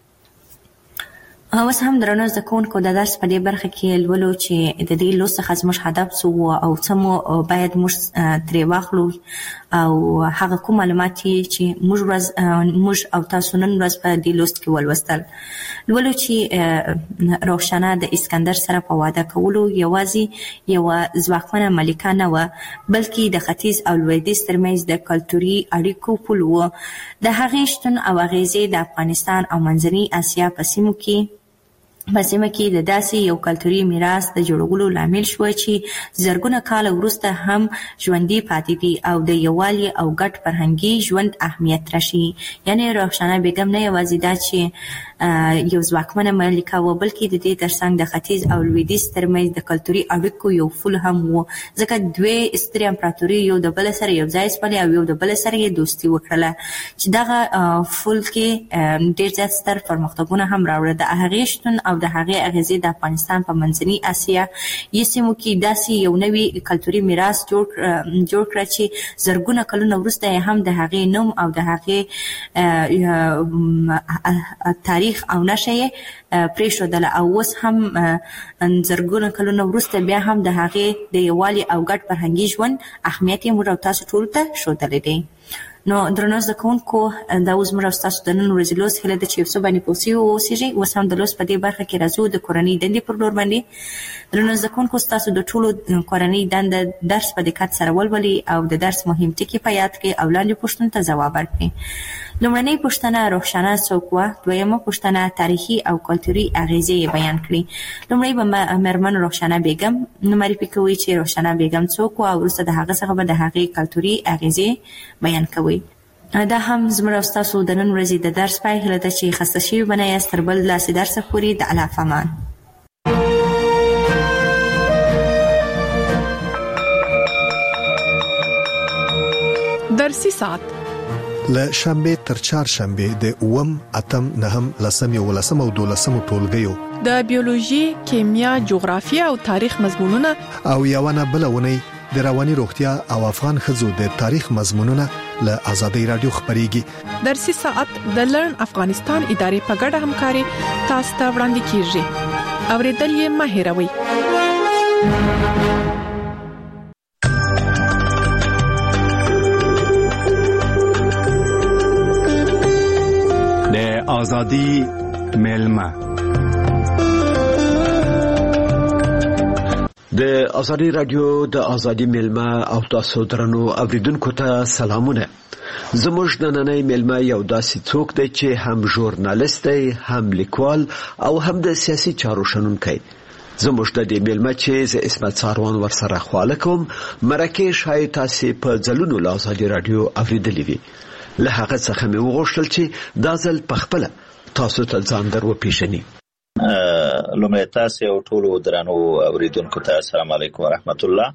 اوس هم درنو زده کوونکو د درس په دې برخه کې لولو چې د دې لوست څخه زموږ هدف څه و او څه مو باید موږ ترې واخلو او هغه کوم معلومات چې موږ ورځ موږ او تاسو نن ورځ په دې لوست کې ولوستل. لولو چې روښانه د اسکندر سره په واده کولو یوازې یوه ځواکمنه ملکه نه وه، بلکې د ختیځ او لویدیځ ترمنځ د کلتوري اړیکو پل و. د هغې شتون او اغیزې د افغانستان او منځني اسیا په سیمو کې په سیمه کې د داسې یو کلتوري میراث د جوړولو لامل شوه چې زرګونه کاله وروسته هم ژوندي پاتې دي او د یووالي او ګډ فرهنګي ژوند اهمیت راشي. یعنې روښانه بیګم نه یوازې دا چې یو ځواکمنه ملکه وه، بلکې د دې ترڅنګ د ختیځ او لویدیځ ترمنځ د کلتوري اړیکو یو پل هم و، ځکه دوې سترې امپراتوري یو د بل سره یو ځای شولې او یو د بل سره یې دوستي وکړله چې دغه پل کې ډېر زیات ستر پرمختګونه هم راوړل. د هغې شتون او د هغې اغیزې د افغانستان په منځني اسیا یې سیمو کې داسې یو نوی کلتوري میراث جوړ جوړ کړه چې زرګونه کلونه وروسته یې هم د هغې نوم او د هغې تاریخ او نشه یې پرېښودله او اوس هم زرګونه کلونه وروسته بیا هم د هغې د یووالي او ګډ فرهنګي ژوند اهمیت یې موږ او تاسو ټولو ته ښودلی دی. نو درنو زده کوونکو، دا اوس موږ او ستاسو د نن ورځې لوست هیله ده چې یو څه باندې پوه سوي واوسېږئ. اوس هم د لوست په دې برخه کې راځو د کورنۍ دندې پر لور باندې. درنو زده کوونکو، ستاسو د ټولو کورنۍ دنده درس په دقت سره ولولئ او د درس مهم ټکي په یاد کړئ او لاندې پوښتنو ته ځواب ورکړئ. لومړنۍ پوښتنه روښانه څوک وه؟ دویمه پوښتنه تاریخي او کلتوري اغیزې یې بیان کړئ. لومړی به مېرمن روښانه بیګم معرفي کوئ چې روښانه بیګم څوک وه او وروسته د هغه څخه به د هغې کلتوري اغیزې بیان کوئ. دا هم زموږ او ستاسو د نن ورځې د درس پای هیله ده چې خسته شوي به نه یاست. تر بل داسې درسه پورې د الله په امان. درسي ساعت له شنبه تر چهارشنبه د اووم، اتم، نهم، لسم، یولسم او دولسم ټولګیو د بیولوژي، کیمیا، جغرافیه او تاریخ مضمونونه او یوونه بلونه د رواني روغتیا او افغان ښځو د تاریخ مضمونونه له آزادۍ رادیو خبريږي. درسي ساعت د لرن افغانستان ادارې په ګډه همکاري تاسو ته وړاندې کیږي. اوریدل یې مه هېروئ. د آزادۍ ملما د آزادۍ رادیو د آزادۍ ملما او تاسو درنو اوریدونکو ته سلامونه. زموږ نننۍ ملما یو داسې څوک دی چې هم ژورنالیست دی، هم لیکوال او هم د سیاسي چارو شنونکی. زموږ د دې ملما چې زه اسمت ساروان ورسره خواله کوم، مرکه شاید تاسو په ځلونو له آزادۍ رادیو اوریدلې وي. له هغه څخه مې وغوښتل چې دا ځل په خپله تاسو ته ځان در وپېژنئ. لومړی تاسو او ټولو درنو اوریدونکو ته السلام علیکم ورحمت الله.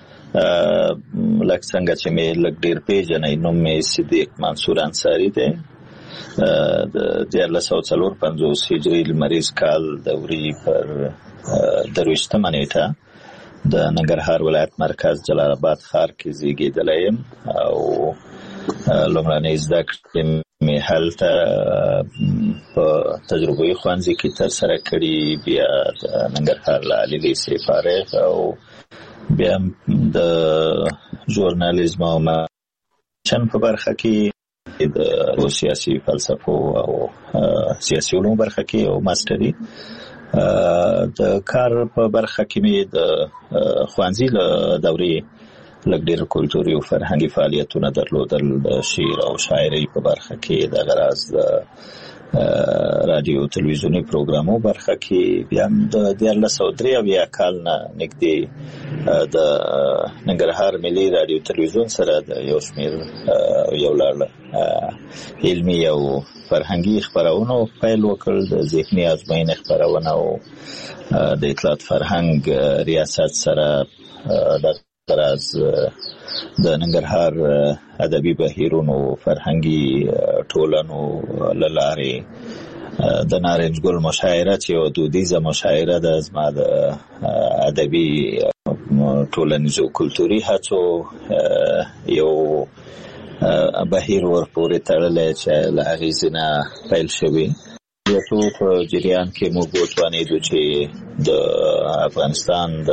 لکه څنګه چې مې لږ ډېر پیژنئ، نوم مې صدیق منصور انصاري دی. د دیارلس سوه څلور پنځوس هجري لمریز کال د وري پر درویشتمه نیټه د ننګرهار ولایت مرکز جلال آباد ښار کې زیږېدلی یم او لومړنۍ زده کړې مې هلته په تجربوي ښوونځي کې تر سره کړي، بیا د ننګرهار له علي لیسې فارغ او بیا د ژورنالیزم او چن په برخه کې د سیاسي فلسفو او سیاسي علوم برخه کې او ماستري. د کار په برخه کې مې د ښوونځي له دورې لږ ډېر کلتوري او فرهنګي فعالیتونه درلودل. د شعر او شاعرۍ په برخه کې د غراز د رادیو تلویزیونی پروګرامو برخه کې بیا د دیارلس سوه درې اویا کال نه نږدې د ننګرهار ملي رادیو تلویزیون سره د یو شمېر یو لړ علمي او فرهنګي خپرونو پیل وکړ. د ذهني ازموینې خپرونه او د اطلاعات فرهنګ ریاست سره د غراز د ننګرهار ادبي بهیرونو فرهنګي ټولنو له لارې د نارنج ګل مشاعره چې یو دودیزه مشاعره ده، زما د ادبي ټولنیزو کلتوري هڅو یو بهیر ورپورې تړلی چې له هغې ځینه پیل شوي. یو په جریان کې موږ وتوانېدو چې د افغانستان د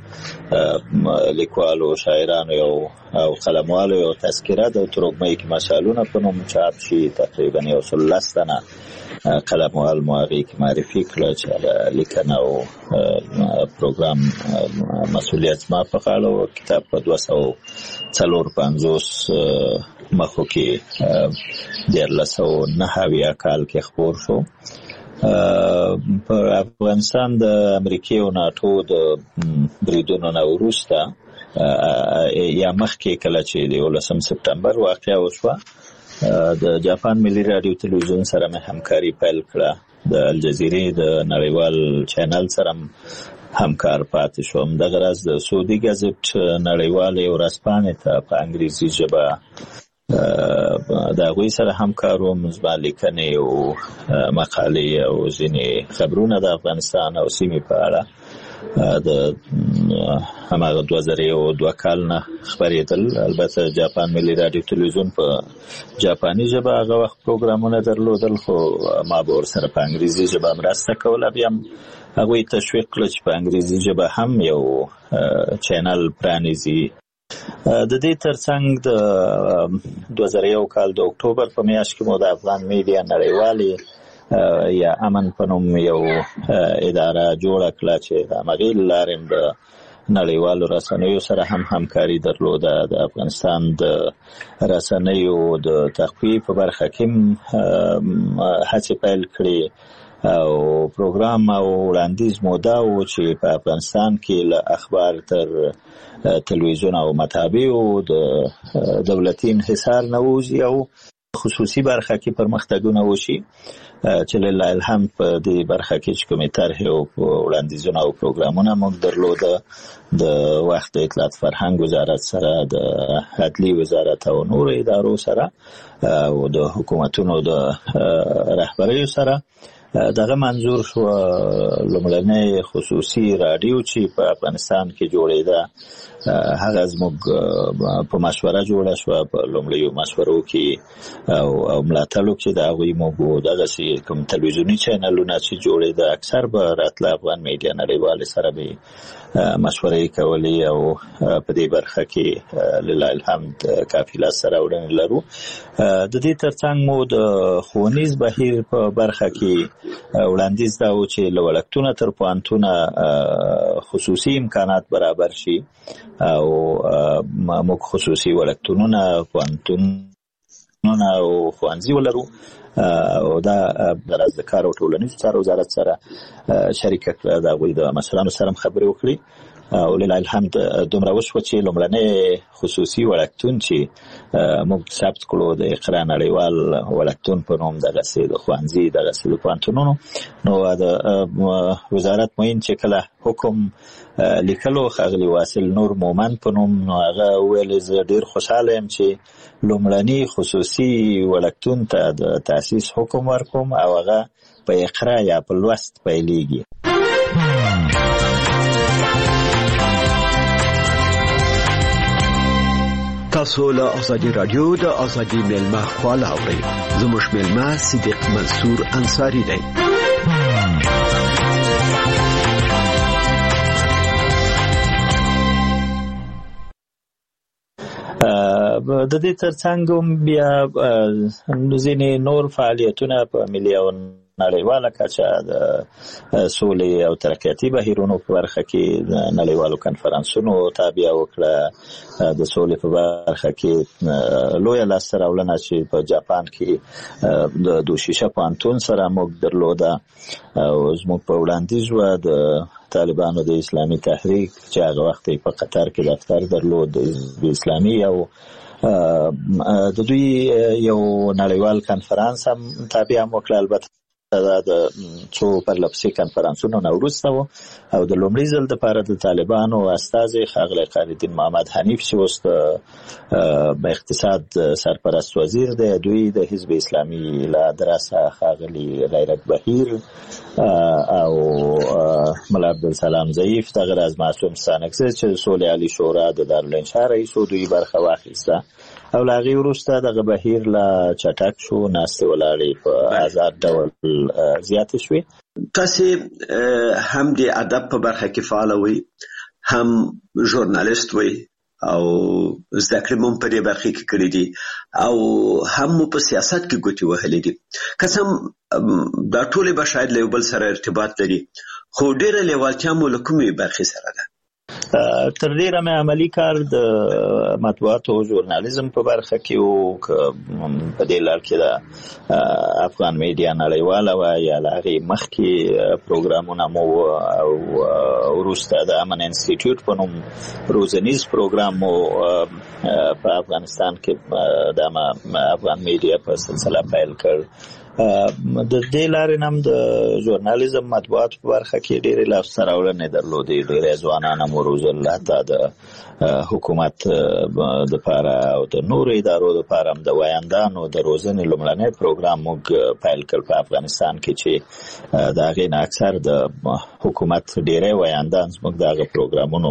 لیکوالو شاعرانو یو او قلموالو یو تذکره د ترکمنۍ کې مشالونه په نوم چاپ شي. تقریبا یو سل لس تنه قلموال مو هغې کې معرفي کړه چې لیکنه او پروګرام مسؤلیت زما په غاړه و. کتاب په دوه سوه څلور پنځوس مخو کې دیارلس سوه نهه اویا کال کې خپور شو. په افغانستان د امریکې او ناټو د بریدونو نه وروسته یا مخکې کله چې د یولسم سپتمبر واقعه وشوه، د جاپان ملي رادیو تلویزیون سره مې همکاري پیل کړه. د الجزیرې د نړیوال چینل سره همکار پاتې شوم. دغه راز د سعودي ګازټ نړیوالې ورځپاڼې ته په انګریزي ژبه د هغوی سره همکار وم. زما لیکنې او مقالې او ځینې خبرونه د افغانستان او سیمې په اړه د هماغه دوه زره یو دوه کال نه خپرېدل. البته جاپان ملي رادیو تلویزیون په جاپاني ژبه هغه وخت پروګرامونه درلودل، خو ما به ورسره په انګریزي ژبه مرسته کوله. بیا هغوی تشویق کړه چې په انګریزي ژبه هم یو چینل پرانیزي. د دې ترڅنګ د دوه زره یو کال د اکتوبر په میاشت کې مو د افغان میډیا نړیوالې یا امن په نوم یو اداره جوړه کړه چې د همغې له لارې د نړیوالو رسنیو سره هم همکاري درلوده. د افغانستان د رسنیو د تقویې په برخه کې هڅې پیل کړې او پروګرام او وړاندیز مو دا و چې په افغانستان کې له اخبار تر تلویزیون او مطابعو د دولتي انحصار نه ووځي او خصوصي برخه کې پرمختګونه وشي، چې لله الحمد په دې برخه کې چې کومې طرحې او وړاندیزونه او پروګرامونه موږ درلوده د وخت د اطلاعات فرهنګ وزارت سره، د عدلي وزارت او نورو ادارو سره او د حکومتونو د رهبریو سره. دغه منظور شو لومړنۍ خصوصي رادیو چې په افغانستان کې جوړېده، هغه زموږ په مشوره جوړه شوه. په لومړیو مشورو کې او ملاتړو کې د هغوی موږ دغسې کوم تلویزیوني چینلونه چې جوړېده اکثر به راتله افغان میډیا نړیوالې سره به مشورې کولې او په دې برخه کې لله الحمد کافي لاسته راوړنې لرو. د دې ترڅنګ مو د ښوونیز بهیر په برخه کې وړاندیز دا و چې له وړکتونه تر پوهنتونه خصوصي امکانات برابر شي او موږ خصوصي وړکتونونه، پوهنتونونه او ښوونځي ولرو. او دا راز د کار او ټولنیزو چارو وزارت سره شریکه کړه. د هغوی د مشرانو سره هم خبرې وکړي او لله الحمد دومره وشوه چې لومړنی خصوصي وړکتون چې موږ ثبت کړو د اقرا نړیوال وړکتون په نوم، دغسې د ښوونځي دغسې د پوهنتونونو، نو د وزارت معین چې کله حکم لیکلو ښاغلي واصل نور مومند په نوم، نو هغه وویل زه ډېر خوشحاله یم چې لومړني خصوصي وړکتون ته د تاسیس حکم ورکوم او هغه په اقرا یا په لوست پیلېږي. تاسو تاسو له ازادي رادیو د ازادي میلمه خواله اورئ. زموږ میلمه صدیق منصور انصاری دی. د دې ترڅنګ بیا ځینې نور فعالیتونه په ملي او نړیواله کچه د سولې او ترقیاتي بهیرونو په برخه کې نړیوالو کنفرانسونو تابع وکړه. د سولې په برخه کې لویه لاسته راوړنه چې په جاپان کې د دوشیشه پوهنتون سره موږ درلوده او زموږ په وړاندیز و د طالبانو د اسلامي تحریک چې هغه وخت په قطر کې دفتر درلود د اسلامي او د دوی یو نړیوال کنفرانس هم تابع وکړه. البته دا د څو پرلپسې کنفرانسونو نه وروسته و او د لومړي ځل دپاره د طالبانو استازی ښاغلی قریالدین محمد حنیف چې اوس د اقتصاد سرپرست وزیر دی، دوی د حزب اسلامي له ادرسه ښاغلي غیرت بهیر او ملا عبدالسلام ضعیف دغه راز معصوم ستانکزی چې د سولې عالي شورا د دارالانشا رئیس و، دوی برخه واخیسته او له هغې وروسته دغه بهیر لا چټک شو، ناستې ولاړې په آزاد ډول زیاتې شوې. تاسې هم د ادب په برخه کې فعاله وئ، هم ژورنالیست وئ او زده کړې مو په دې برخه کې کړې دي او هم مو په سیاست کې ګوتې وهلې دي. قسم دا ټولې به شاید له یو بل سره ارتباط لري، خو ډېره لیوالتیا مو له کومې برخې سره ده؟ تر ډیره مې عملی کار د مطبوعاتو او ژورنالیزم په برخه کې او په دې لار کې د افغان میډیا نړیواله وه یا له هغې مخکې پروګرامونه مو او وروسته د امن انسټیټیوټ په نوم روزنیز پروګرام مو په افغانستان کې د افغان میډیا په سلسله پیل کړ. د دې لارې هم د ژورنالیزم مطبوعاتو په برخه کې ډېرې لاسته راوړنې درلودې، ډېری ځوانان هم وروزل، حتی د حکومت دپاره او د نورو ادارو دپاره هم د ویاندانو د روزنې لومړنی پروګرام موږ پیل کړ په افغانستان کې چې د هغې نه اکثر د حکومت ډېری ویاندان زموږ د هغه پروګرامونو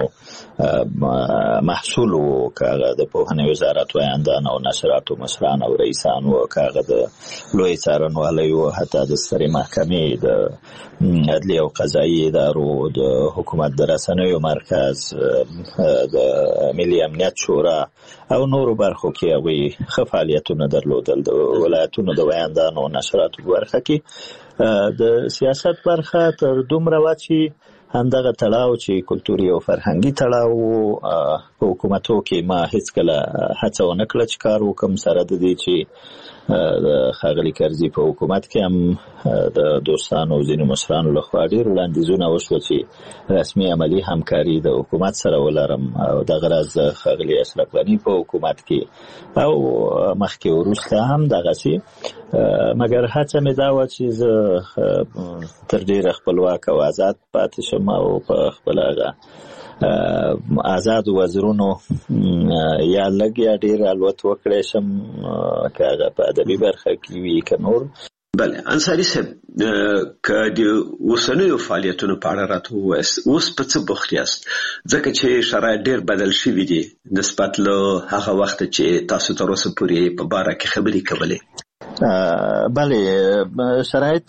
محصول و، که هغه د پوهنې وزارت ویاندان او نشراتو مشران او رئیسان و، که هغه د لوی څارنوالۍ و، حتی د سترې محکمې، د عدلي او قضایي ادارو، د حکومت د رسنیو مرکز، د ملي امنیت شورا او نورو برخو کې هغوی ښه فعالیتونه درلودل. د ولایتونو د ویاندانو او نشراتو په برخه کې د سیاست برخه تر دومره وه چې همدغه تړاو چې کلتوري او فرهنګي تړاو په حکومتو کې ما هیڅکله هڅه ونه کړه چې کار وکړم، سره د دې چې د ښاغلي کرزي په حکومت کې هم د دوستانو او ځینو مشرانو لخوا ډېر وړاندیزونه وشوه چې رسمي عملي همکاري د حکومت سره ولرم او دغه راز د ښاغلي اشرف غني په حکومت کې او مخکې وروسته هم دغسې، مګر هڅه مې دا وه چې زه تر ډېره خپلواک او آزاد پاتې شم او په خپله هغه آزاد وزرونو یا لږ یا ډېر الوت وکړی شم، که هغه په ادبي برخه کې وي که نور. بله انصاري صاحب، که د اوسنیو فعالیتونو په اړه راته ووایاست، اوس په څه بوخت یاست؟ ځکه چې شرایط ډېر بدل شوي دي نسبت له هغه وخته چې تاسو تر اوسه پورې په باره کې خبرې کولې. بله، شرایط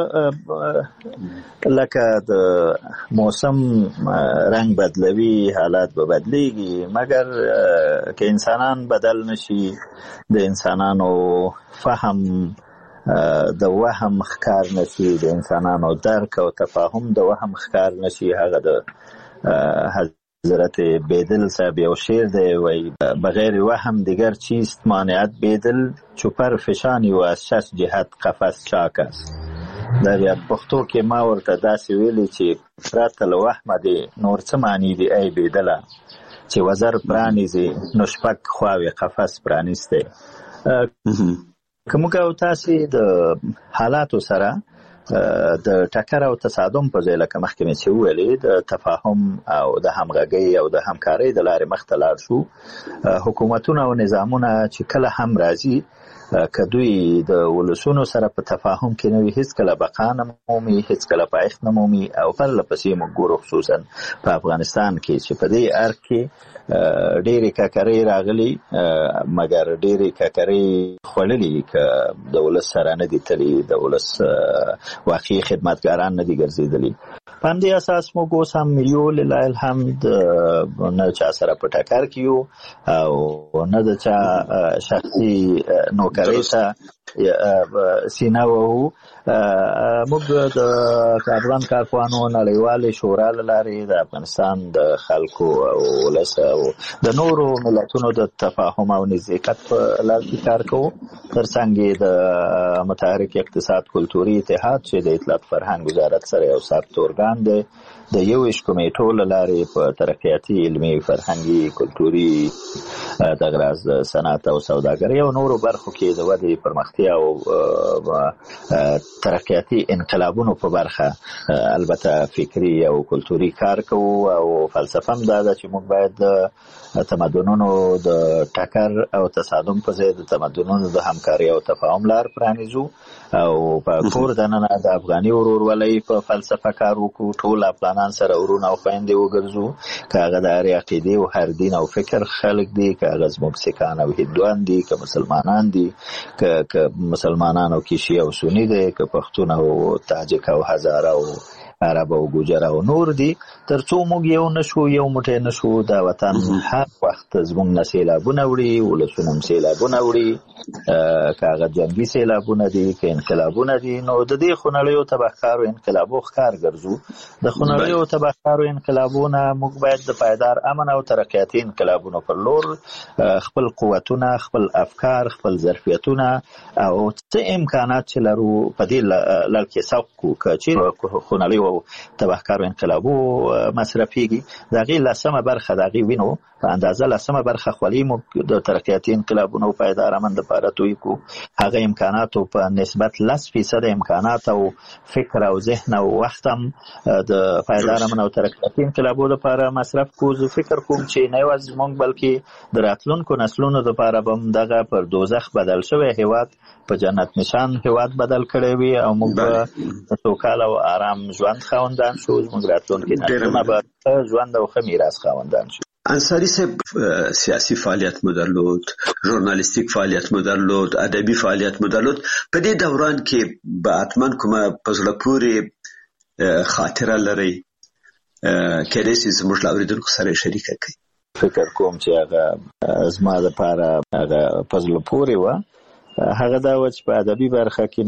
لکه د موسم رنگ بدلوي، حالات به بدلیږي، مګر که انسانان بدل نشي، د انسانانو فهم د وهم ښکار نشي، د انسانانو درک او تفاهم د وهم ښکار نشي. هغه د حضرت بیدل صاحب یو شعر دی، وای بغیر وهم دیگر چیست مانعت بیدل چوپر فشانی و از شش جهت قفس چاک است. در یا پښتو کې ما ورته داسې ویلي چې پرته له وهمه دی نور څه معنی دی ای بیدله، چې وزر پرانیزي نو شپږ خواوې قفس پرانیستی. که موږ او تاسې د حالاتو سره د ټکر او تصادم په ځای لکه مخکې مې چې وویلې د تفاهم او د همغږۍ او د همکارۍ د لارې مخته لاړ شو، حکومتونه او نظامونه چې کله هم راځي کدوې د ولسونو سره په تفاهم کې نه وي هیڅ کله بقا نه مومي هیڅ کله پایښت نه مومي او پرله پسې موږ ګورو خصوصا په افغانستان کې چې په دې ارګ کې ډېرې ککرۍ راغلي مګر ډېرې ککرۍ خوړلي که د ولس سره نه دي تللي د ولس واقعي خدمتګاران نه دي ګرځېدلي. په همدې اساس موږ اوس هم یو لله الحمد نه چا سره په ټکر کې یو او نه د چا شخصي نوکرۍ ته سینه وهو. موږ د افغان کارپوهانو نړیوالې شورا له لارې د افغانستان د خلکو او ولس او د نورو ملتونو د تفاهم او نزدېکت په لار کې کار کوو. ترڅنګ د متحرک اقتصاد کلتوري اتحاد چې د اطلاعات فرهنګ وزارت سره یو ثابت ارګان دی د یو ویشت کمیټو له لارې په ترقیاتي علمي فرهنګي کلتوري دغه راز د صنعت او سوداګرۍ او نورو برخو کې د ودې پرمختیا او ترقیاتي انقلابونو په برخه البته فکری او کلتوري کار کوو او فلسفه هم دا ده چې موږ باید د تمدنونو د ټکر او تصادم په ځای د تمدنونو د همکاري او تفاهم لار پرانیزو او په کور دننه د افغاني ورورولۍ په فلسفه کار وکړو. ټول افغانان سره ورونه او خویندې وګرځو که هغه د هرې عقیدې او هر دین او فکر خلک دي که هغه زموږ سیکان او هندوان دي که مسلمانان دي که مسلمانان او کیشي او سني دي که پښتون او تاجک او هزاره او عرب او ګوجر او نور دي. ترڅو موږ یو نشو یو موټی نشو دا وطن هر وخت زموږ نه سیلابونه وړي ولسونه هم سیلابونه وړي که هغه جنګي سیلابونه دي که انقلابونه دي نو د دې خونړیو تبهکارو انقلابو ښکار ګرځو. د خونړیو تبهکارو انقلابونه موږ باید د پایدار امن او ترقیاتي انقلابونو پر لور خپل قوتونه خپل افکار خپل ظرفیتونه او څه امکانات چې لرو په دې لړ کې سوق کړو. که چیرې خونړیو تبهکارو انقلابو مصرفيږي د هغې لسمه برخه د هغې وینو په اندازه لسمه برخه خولي موږ د ترقیاتي انقلابونو پایدار امن دپاره توی کړو. هغه امکاناتو په نسبت لس فیصد امکانات او فکر او ذهن او وخت هم د پایدار امن او ترقیاتي انقلابو دپاره مصرف کړو. زه فکر کوم چې نه یوازې موږ بلکې د راتلونکو نسلونو دپاره به هم دغه پر دوزخ بدل شوی هیواد په جنت نشان هیواد بدل کړی وي او موږ به سوکاله او آرام ژوند خاوندان شو. زموږ راتلونکي نسلونه به ژوند او ښه میراث خاوندان شو. انصاری صاحب سیاسی فعالیت مو درلود، ژورنالیستیک فعالیت مو درلود، ادبي فعالیت مو درلود. په دې دوران کې به حتما کومه په زړه پورې خاطره لرئ کېدای شي زموږ له اورېدونکو سره شریکه کړئ؟ فکر کوم چې هغه زما دپاره هغه په زړه پورې وه. هغه دا و چې په ادبي برخه کې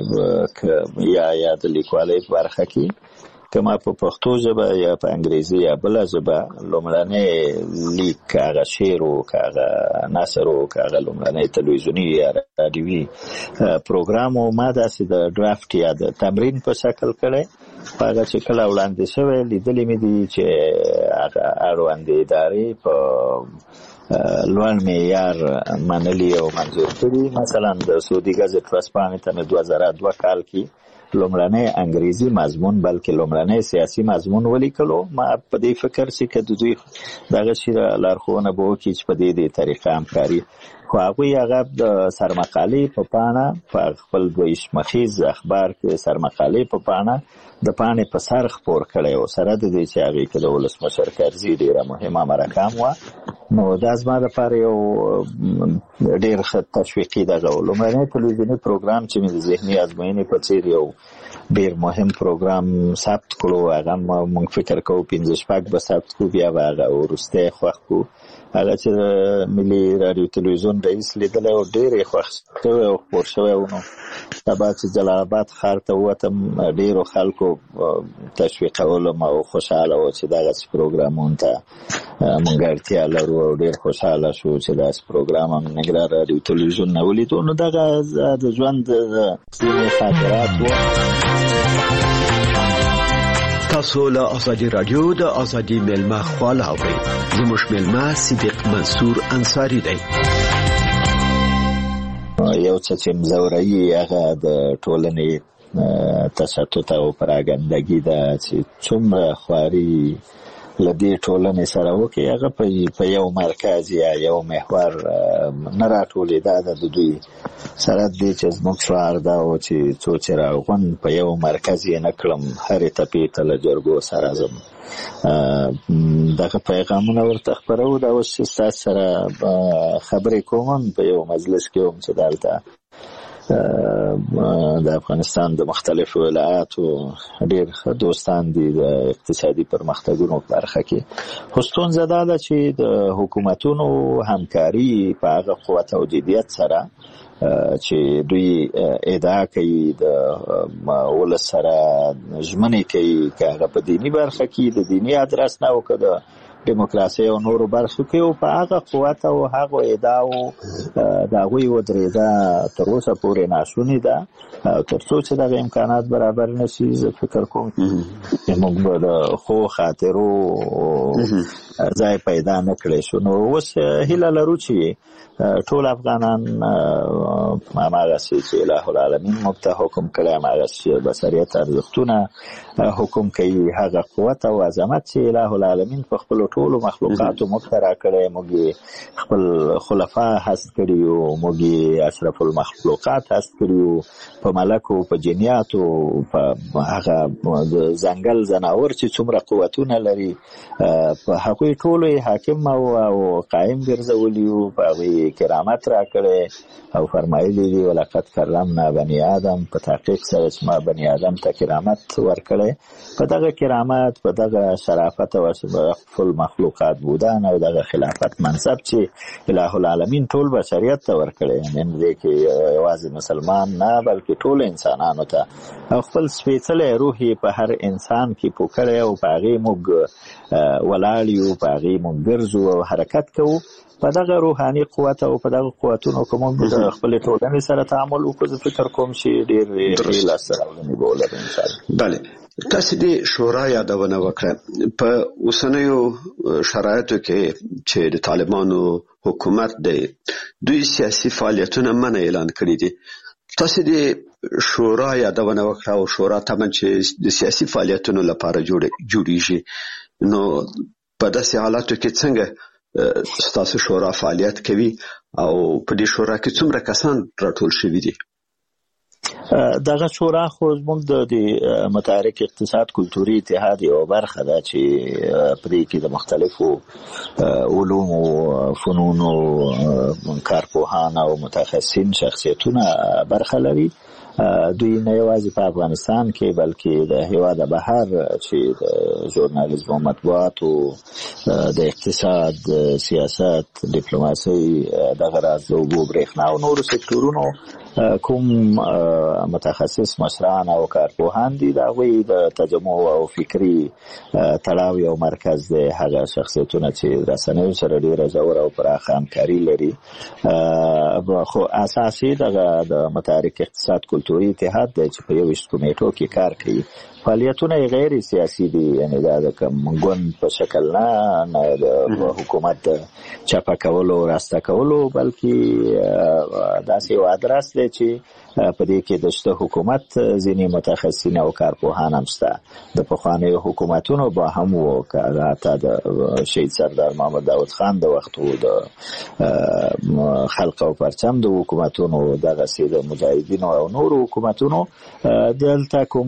مې یا یا د لیکوالۍ په برخه کې که ما په پښتو ژبه یا په انګریزي یا بله ژبه لومړنی لیک که هغه شعر و که هغه نثر و که هغه لومړنی تلویزیوني یا راډیوي پروګرام و ما داسې د ډرافټ یا د تمرین په شکل کړی. په هغه چې کله وړاندې شوی لیدلې مې دي چې هغه اړوندې ادارې په لوړ معیار منلي او منظور کړي. مثلا د سعودي ګزټ ورځپاڼې ته مې دوه زره دوه کال کې لومړنی انګریزي مضمون بلکې لومړنی سیاسي مضمون ولیکلو. ما په دې فکر چې که د دوی دغه شي لارښوونه به وکړي چې په دې دې طریقه همکاري خو هغوی هغه د سرمقالې په پاڼه په خپل دویش مخیز اخبار کې سرمقالې په پاڼه د پاڼې په سر خپور کړی او سره د دې چې هغې کې د ولسمشر کرزي ډېره مهمه مرکه هم وه. نو دا زما دپاره یو ډېر ښه تشویقي دغه و. لومړنی تلویزیوني پروګرام چې مې د ذهني ازموینې په څېر یو ډېر مهم پروګرام ثبت کړو هغه موږ فکر کوو پنځه شپږ به ثبت کړو بیا به هغه وروستی خوښ کړو. هغه چې د ملي راډیو تلویزیون رئیس لیدلی و ډېر یې خوښ شوی او خپور شوی و. نو سبا چې جلال آباد ښار ته ووتم ډېرو خلکو تشویقولم او خوشحاله و چې دغسې پروګرامونو ته موږ اړتیا لرو او ډېر خوشحاله شو چې داسې پروګرام هم ننګرهار راډیو تلویزیون نه ولیدو. نو دغه د ژوند د ځینې خاطرات و. تاسو له ازادي رادیو د ازادي ملما خواله اورئ. زموږ ملما صدیق منصور انصاری دی. یو څه چې مزوري هغه د ټولنې تشتت او پراګندګي ده چې څومره خواري لدې ټولنې سره وکړي هغه په یو مرکز یا یو محور نه راټولې. دا د دوی سره دې چې زموږ شعار دا و چې څو چې راغون په یو مرکز یې نه کړم هرې تپې ته له جرګو سره ځم. دغه پیغامونه ورته خپرو. دا اوس چې ستاسو سره خبرې کوم په یو مجلس کې وم چې دلته د افغانستان د مختلفو ولایاتو ډېر دوستان دي د اقتصادي پرمختګونو په برخه کې. خو ستونزه دا ده چې د حکومتونو همکاري په هغه قوت او جدیت سره چې دوی ادعا کوي د ولس سره ژمنې کوي که هغه په دیني برخه کې د دیني ادرس نه او که د دیموکراسي او نورو برخو کې او په هغه قوت او هغه ادعاو د هغوی ودرېدا تر اوسه پورې ناشونې ده. تر څو چې دغه امکانات برابر نشي زه فکر کوم موږ به د ښو خاطرو ځای پیدا نه کړی شو. نو اوس هیله لرو چې ټول افغانان هماغسې چې الهو العالمین موږ ته حکم کړی هماغسې بشریت ارزښتونه حکم کوي هغه قوت او عظمت چې الهو العالمین په خپلو ټولو مخلوقاتو موږ ته راکړی. موږ خپل خلفا هست کړي یو، موږ اشرف المخلوقات هست کړي یو، په ملکو په جنیاتو په هغه ځنګل ځناور چې څومره قوتونه لري په هغوی ټولو یې حاکم او قایم ګرځولي یو، په هغوی کرامت راکړی او فرمایلي دي ولقد کرمنا بني آدم، په تحقیق سره چې ما بني آدم ته کرامت ورکړی. په دغه کرامت په دغه شرافت او اشرف المخلوقات بودن او دغه خلافت منصب چې الهو العالمین ټول بشریت ته ورکړی، نن دې کې یوازې مسلمان نه بلکې ټول انسانانو ته او خپل سپېڅلی روح یې په هر انسان کې پوکړی او په هغې موږ ولاړ یو، په هغې موږ ګرځو او حرکت کوو. په دغه روحاني قوت او په دغه قوتونو که موږ د خپلې ټولنې سره تعامل وکړو زه فکر کوم چې ډېر ښې لاسته راوړنې به ولرو انشاءالله. بله، تاسو د شورا یادونه وکړه. په اوسنیو شرایطو کې چې د طالبانو حکومت دی دوی سیاسي فعالیتونه منع اعلان کړي دي. تاسو د شورا یادونه وکړه او شورا طبعا چې د سیاسي فعالیتونو لپاره جوړیږي، نو په داسې حالاتو کې څنګه ستاسو شورا فعالیت کوي او په دې شورا کې څومره کسان راټول شوي دي؟ دغه شورا خو زموږ د متحرک اقتصاد کلتوري اتحاد یو برخه ده چې په دې کې د مختلفو علومو فنونو کارپوهان او متخصصین شخصیتونه برخه لري. دوی نه یوازې په افغانستان کې بلکې د هیواد بهر چې د ژورنالیزم او مطبوعاتو د اقتصاد، سیاست، ډیپلوماسي، دغه راز د اوبو برېښنا او نورو سکتورونو کوم متخصص مشران او کارپوهان دي د هغوی د تجمع او فکري تړاو یو مرکز دی. هغه شخصیتونه چې رسنیو سره ډېره ژوره او پراخه همکاري لري. خو اساسي دغه د متحرک اقتصاد کلتوري اتحاد دی چې په یوویشت کمیټو کې کار کوي. فعالیتونه یې غیر سیاسي دي، یعنې دا د کوم ګوند په شکل نه نه د حکومت چپه کولو راسته کولو بلکې داسې یو ادرس دی چې په دې کې د شته حکومت ځینې متخصصین او کارپوهان هم شته. د پخوانیو حکومتونو به هم وو که حتی د شهید سردار محمد داود خان د وختو د خلق او پرچم د حکومتونو، دغسې د مجاهدینو او نورو حکومتونو. دلته کوم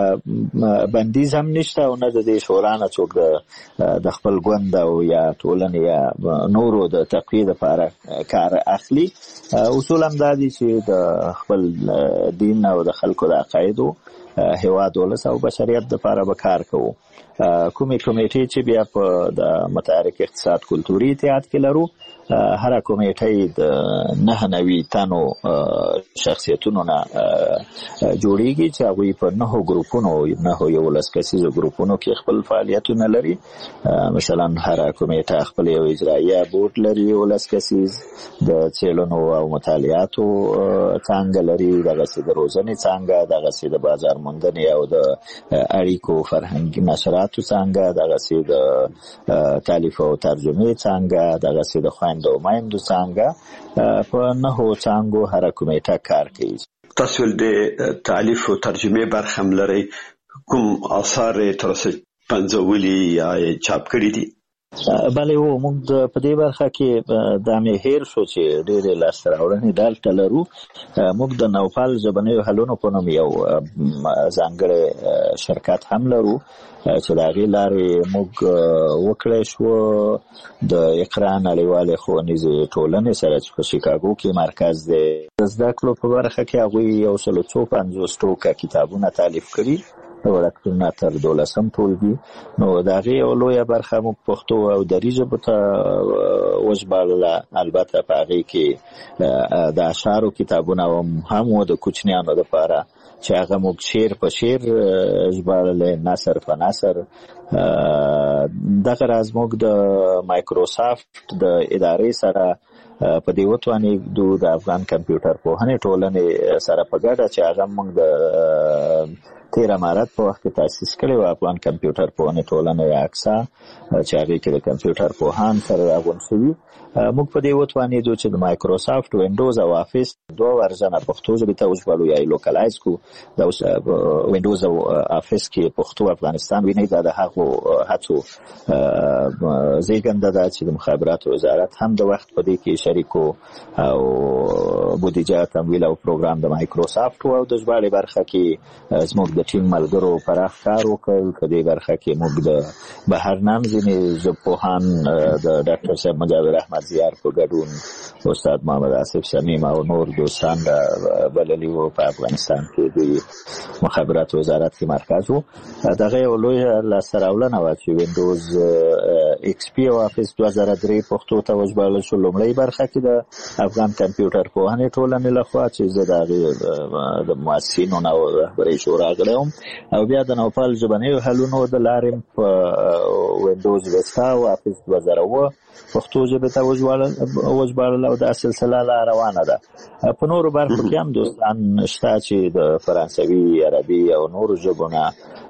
بندیز هم نشته او نه د دې شورا نه څوک د خپل ګوند او یا ټولنې یا نورو د تقویې لپاره کار اخلي. اصول هم دا دي چې د خپل دین او د خلکو د عقایدو هیواد ولس او بشریت لپاره به کار کوو. کومې کمیټې چې بیا په د متحرک اقتصاد کلتوري اتحاد کې لرو، هر کمیټه د نه نوي تنو شخصیتونو نه جوړیږي چې هغوی په نهو ګروپونو نهو یولس کسیزو ګروپونو کې خپل فعالیتونه لري. مثلا هر کمیټه خپل یو اجرایه بورډ لري یولس کسیز، د څېړنو او مطالعاتو څانګه لري، دغسې د روزنې څانګه، دغسې د بازار موندنې او د اړیکو فرهنګي نشراتو څانګه، دغسې د تالیف او ترجمې څانګه، دغسې د خویندو او میندو څانګه. په نهو څانګو هر کمیټه کار کوي. تاسو د تالیف او ترجمې برخه هم لرئ، کوم آثار تر اوسه پنځولي یا چاپ کړي دي؟ بله و موږ په دې برخه کې د مې هیر شو چې ډېرې لاسته راوړنې دلته لرو. موږ د نوپال ژبنیو حلونو په نوم یو ځانګړی شرکت هم لرو چې د هغې لارې موږ وکړی شو د اقرا نړیوالې ښوونیزې ټولنې سره چې په شیکاګو کې مرکز دی د زده کړو په برخه کې هغوی یو سل څو پنځوس ټوکه کتابونه تالیف کړي وړکتونونه تر دولسم ټولګي. نو د هغې یو لویه برخه موږ پښتو او دري ژبو ته وژباړله. البته په هغې کې د اشعارو کتابونه هم و د کوچنیانو دپاره چې هغه موږ شعر په شعر ژباړلی، نثر په نثر. دغه راز موږ د مایکروسافت د ادارې سره په دې وتوانېدو د افغان کمپیوټر پوهنې ټولنې سره په ګډه چې هغه موږ د تیر امارت په وخت کې تاسیس کړی و افغان کمپیوټر پوهنې ټولنه اکسا چې هغې کې د کمپیوټر پوهان سره راغونډ شوي. موږ په دې وتوانېدو چې د مایکروسافت وینډوز او افیس دوه ورژنه پښتو ژبې ته وژباړو یا یې لوکلایز کړو. د وینډوز او افیس کې پښتو افغانستان وینئ دا د هغو هڅو زیږنده ده چې د مخابراتو وزارت هم د وخت په دې کې شریک او بودیجه تمویل او پروګرام د مایکروسافت او د ژباړې برخه کې زموږ د ټیم ملګرو پراخ کار وکړ. په دې برخه کې موږ د بهرنام ځینې ژبپوهان د ډاکټر صاحب مجاور احمد زیار په ګډون استاد محمد آصف صمیم او نور دوستان بللي وو په افغانستان کې د مخابراتو وزارت کې مرکز وو. دغه یو لویه لاسته راوړنه وه چې وینډوز ایکس پي او افیس دوه زره درې پښتو ته وژباړل شو. لومړۍ برخه کې د افغان کمپیوټر پوهنې ټولنې لخوا چې زه د هغې د مؤسسینو او رهبرۍ شورا غړی وم، او بیا د نوپال ژبنیو حلونو د لارې په وینډوز وستا او افیس دوه زره اووه پښتو ژبې ته وژباړل او دا سلسله لا روانه ده. په نورو برخو کې هم دوستان شته چې د فرانسوي، عربي او نورو ژبو نه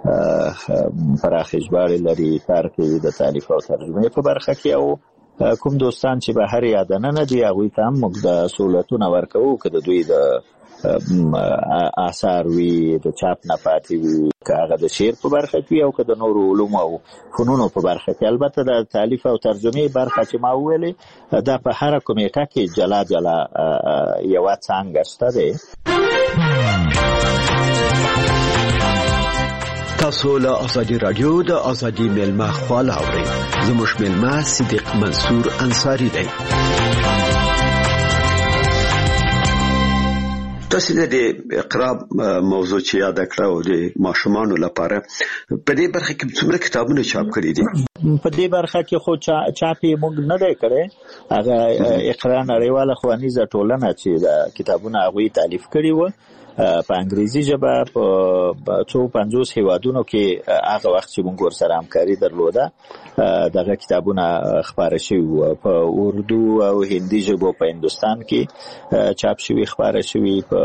پراخې ژباړې لري، کار کوي د تالیف او ترجمې په برخه کې. او کوم دوستان چې بهر یا دننه دي هغوی ته هم موږ د سهولتونه ورکوو که د دوی د آثار وي د چاپ نه پاتې وي، که هغه د شعر په برخه کې وي او که د نورو علومو او فنونو په برخه کې. البته د تالیف او ترجمې برخه چې ما وویلې دا په هره کمیټه کې جلا جلا یوه څانګه شته دی. تاسو له ازادي رادیو د ازادي ملما خپل اورئ. زموږ ملما صدیق منصور انصاری دی. تاسو د اقرا موضوع چې یاد کړو او د ماشومانو لپاره په دې برخه کې څومره کتابونه چاپ کړي دي؟ په دې برخه کې خو چاپی موږ نه دی کړی. هغه اقرا نړیواله ښوونیزه ټولنه چې د کتابونه هغوی تالیف کړي وو په انګریزي ژبه په څو پنځوس هیوادونو کې هغه وخت چې موږ ورسره همکاري درلوده دغه کتابونه خپاره شوي وو. په اردو او هندي ژبو په هندوستان کې چاپ شوي، خپاره شوي په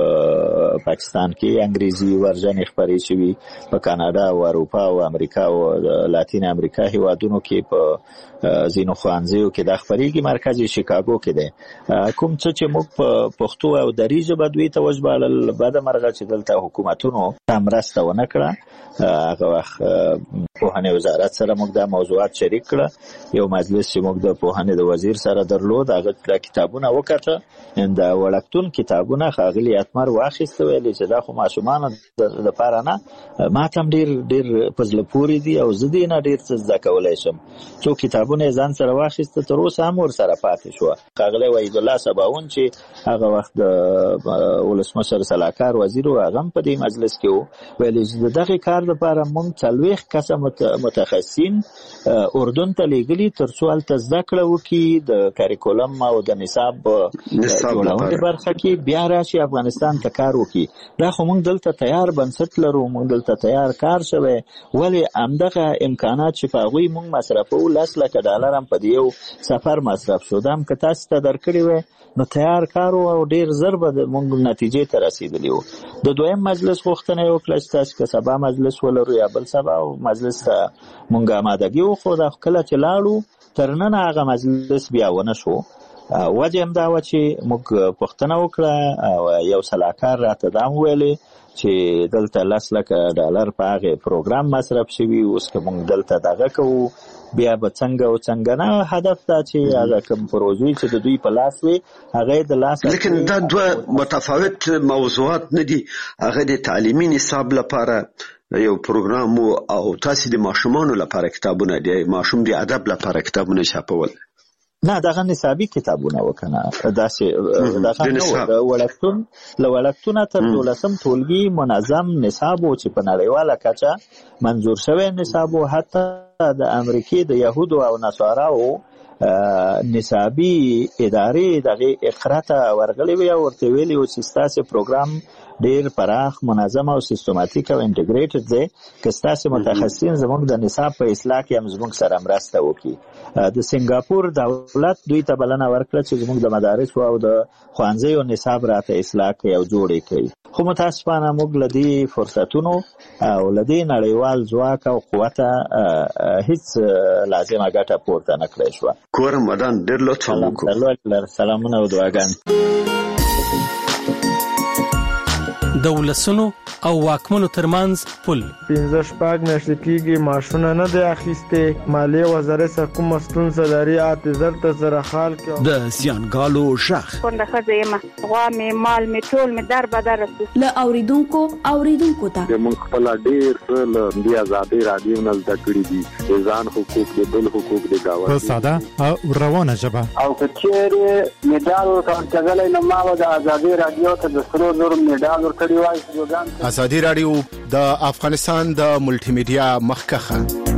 پاکستان کې انګریزي ورژنې خپرې شوي، په کاناډا او اروپا او امریکا او لاتین امریکا هیوادونو کې په ځینو ښوونځیو کې دا خپرېږي. مرکز یې شیکاګو کې دی. کوم څه چې موږ په پښتو او دري ژبه دوی ته وژباړل، بده مرغه چې دلته حکومتونو ته مرسته ونه کړه. هغه وخت پوهنې وزارت سره موږ دا موضوعات شریک کړه. یو مجلس چې موږ د پوهنې د وزیر سره درلود هغه کتابونه وکته، د وړکتون کتابونه ښاغلي اتمر واخیسته، ویلې چې دا خو ماشومانو دپاره نه، ما ته هم ډېر ډېر په زړه پورې دي او زه دې نه ډېر څه زده کولی شم. څو کتابونه یې ځان سره واخیسته، تر اوسه هم ورسره پاتې شوه. ښاغلی وحیدالله سباون چې هغه وخت د ولسمشر سلاکار وزیر و، هغه هم په دې مجلس کې و، ویلې چې د دغې کار لپاره موږ څلوېښت کسه متخصصین اردن ته لیږلي تر څو هلته زده کړه وکړي د کاریکولم او د نصاب جوړونې برخه کې، بیا راشي افغانستان ته کار وکړي. دا خو موږ دلته تیار بنسټ لرو، موږ دلته تیار کار شوی، ولې همدغه امکانات چې په هغوی موږ مصرفوو لس لکه ډالر هم په دې یو سفر مصرف شو، دا هم که تاسو ته درکړی وی نو تیار کار او ډېر زر به موږ نتیجې ته رسېدلي وو. د دویم مجلس غوښتنه یې وکړه چې تاسو که سبا مجلس ولرو یا بل سبا او مجلس ته موږ آمادګي وښوده، خو کله چې لاړو تر ننه هغه مجلس بیا ونه شو. وجه هم دا وه چې موږ پوښتنه وکړه او یو سلاکار راته دا هم ویلې چې دلته لاس لکه ډالر په هغه پروګرام مصرف شوی اوس کوم دلته دغه کوو بیا به څنګه او څنګه نه هدف دا چې هغه کوم پروژې چې د دوی په لاس وي هغه د لاس لیکن دا دوه متفاوت موضوعات نه دي هغه د تعلیمي نصاب لپاره یو پروګرام او تاسو د ماشومان لپاره کتابونه دي ماشوم د ادب لپاره کتابونه چاپول نه دغه نصابي کتابونه وکنه دا چې دغه نو ولکتون لولکتونه تر دولسم ټولګي منظم نصاب او چې په نړیواله کچه منظور شوی نصاب او حتی د امریکای د يهودو او نصاراو نصابي ادارې دغه اقرا ته ورغلي وي او ورته ویلي او چې ستاسو پروګرام ډیر پراخ منظم او سیستماتیک او انټیګریټډ دی که ستاسو متخصصین زموږ د نصاب په اصلاح کې هم زموږ سره مرسته وکړي د سنگاپور دولت دوی ته بلنه ورکړه چې زموږ د مدارس او د ښوونځیو نصاب راته اصلاح کوي او جوړ کړي خو متاسفانه موږ لدی فرصتونو او لدی نړیوال ځواک او قوت هیڅ لازمه ګټه پورته نه کړې شو کور مدان ډیر لطفا وکړو سلامونه او دعاګانې د ولسونو او واکمنو ترمنځ پل پنځه شپږ میاشتې کېږي معاشونه نه دی اخیستې مالیې وزارت کومه ستونزه لري اته زر ته زره خال کې د زیانګالو شخ څنګه خځه یم غوا مې مال مې ټول مې در بدر له اوریدونکو اوریدونکو ته موږ خپل ډیر له بیا آزادي رادیو نه زده کړی دي ځان حقوق دي بل حقوق دي دا په ساده او روانه ژبه او کچېره میډال ورکړل نو ما د آزادي رادیو ته د سرو زر میډال ورکړی وای ازادي رادیو د افغانستان د ملټي میډیا مخکخه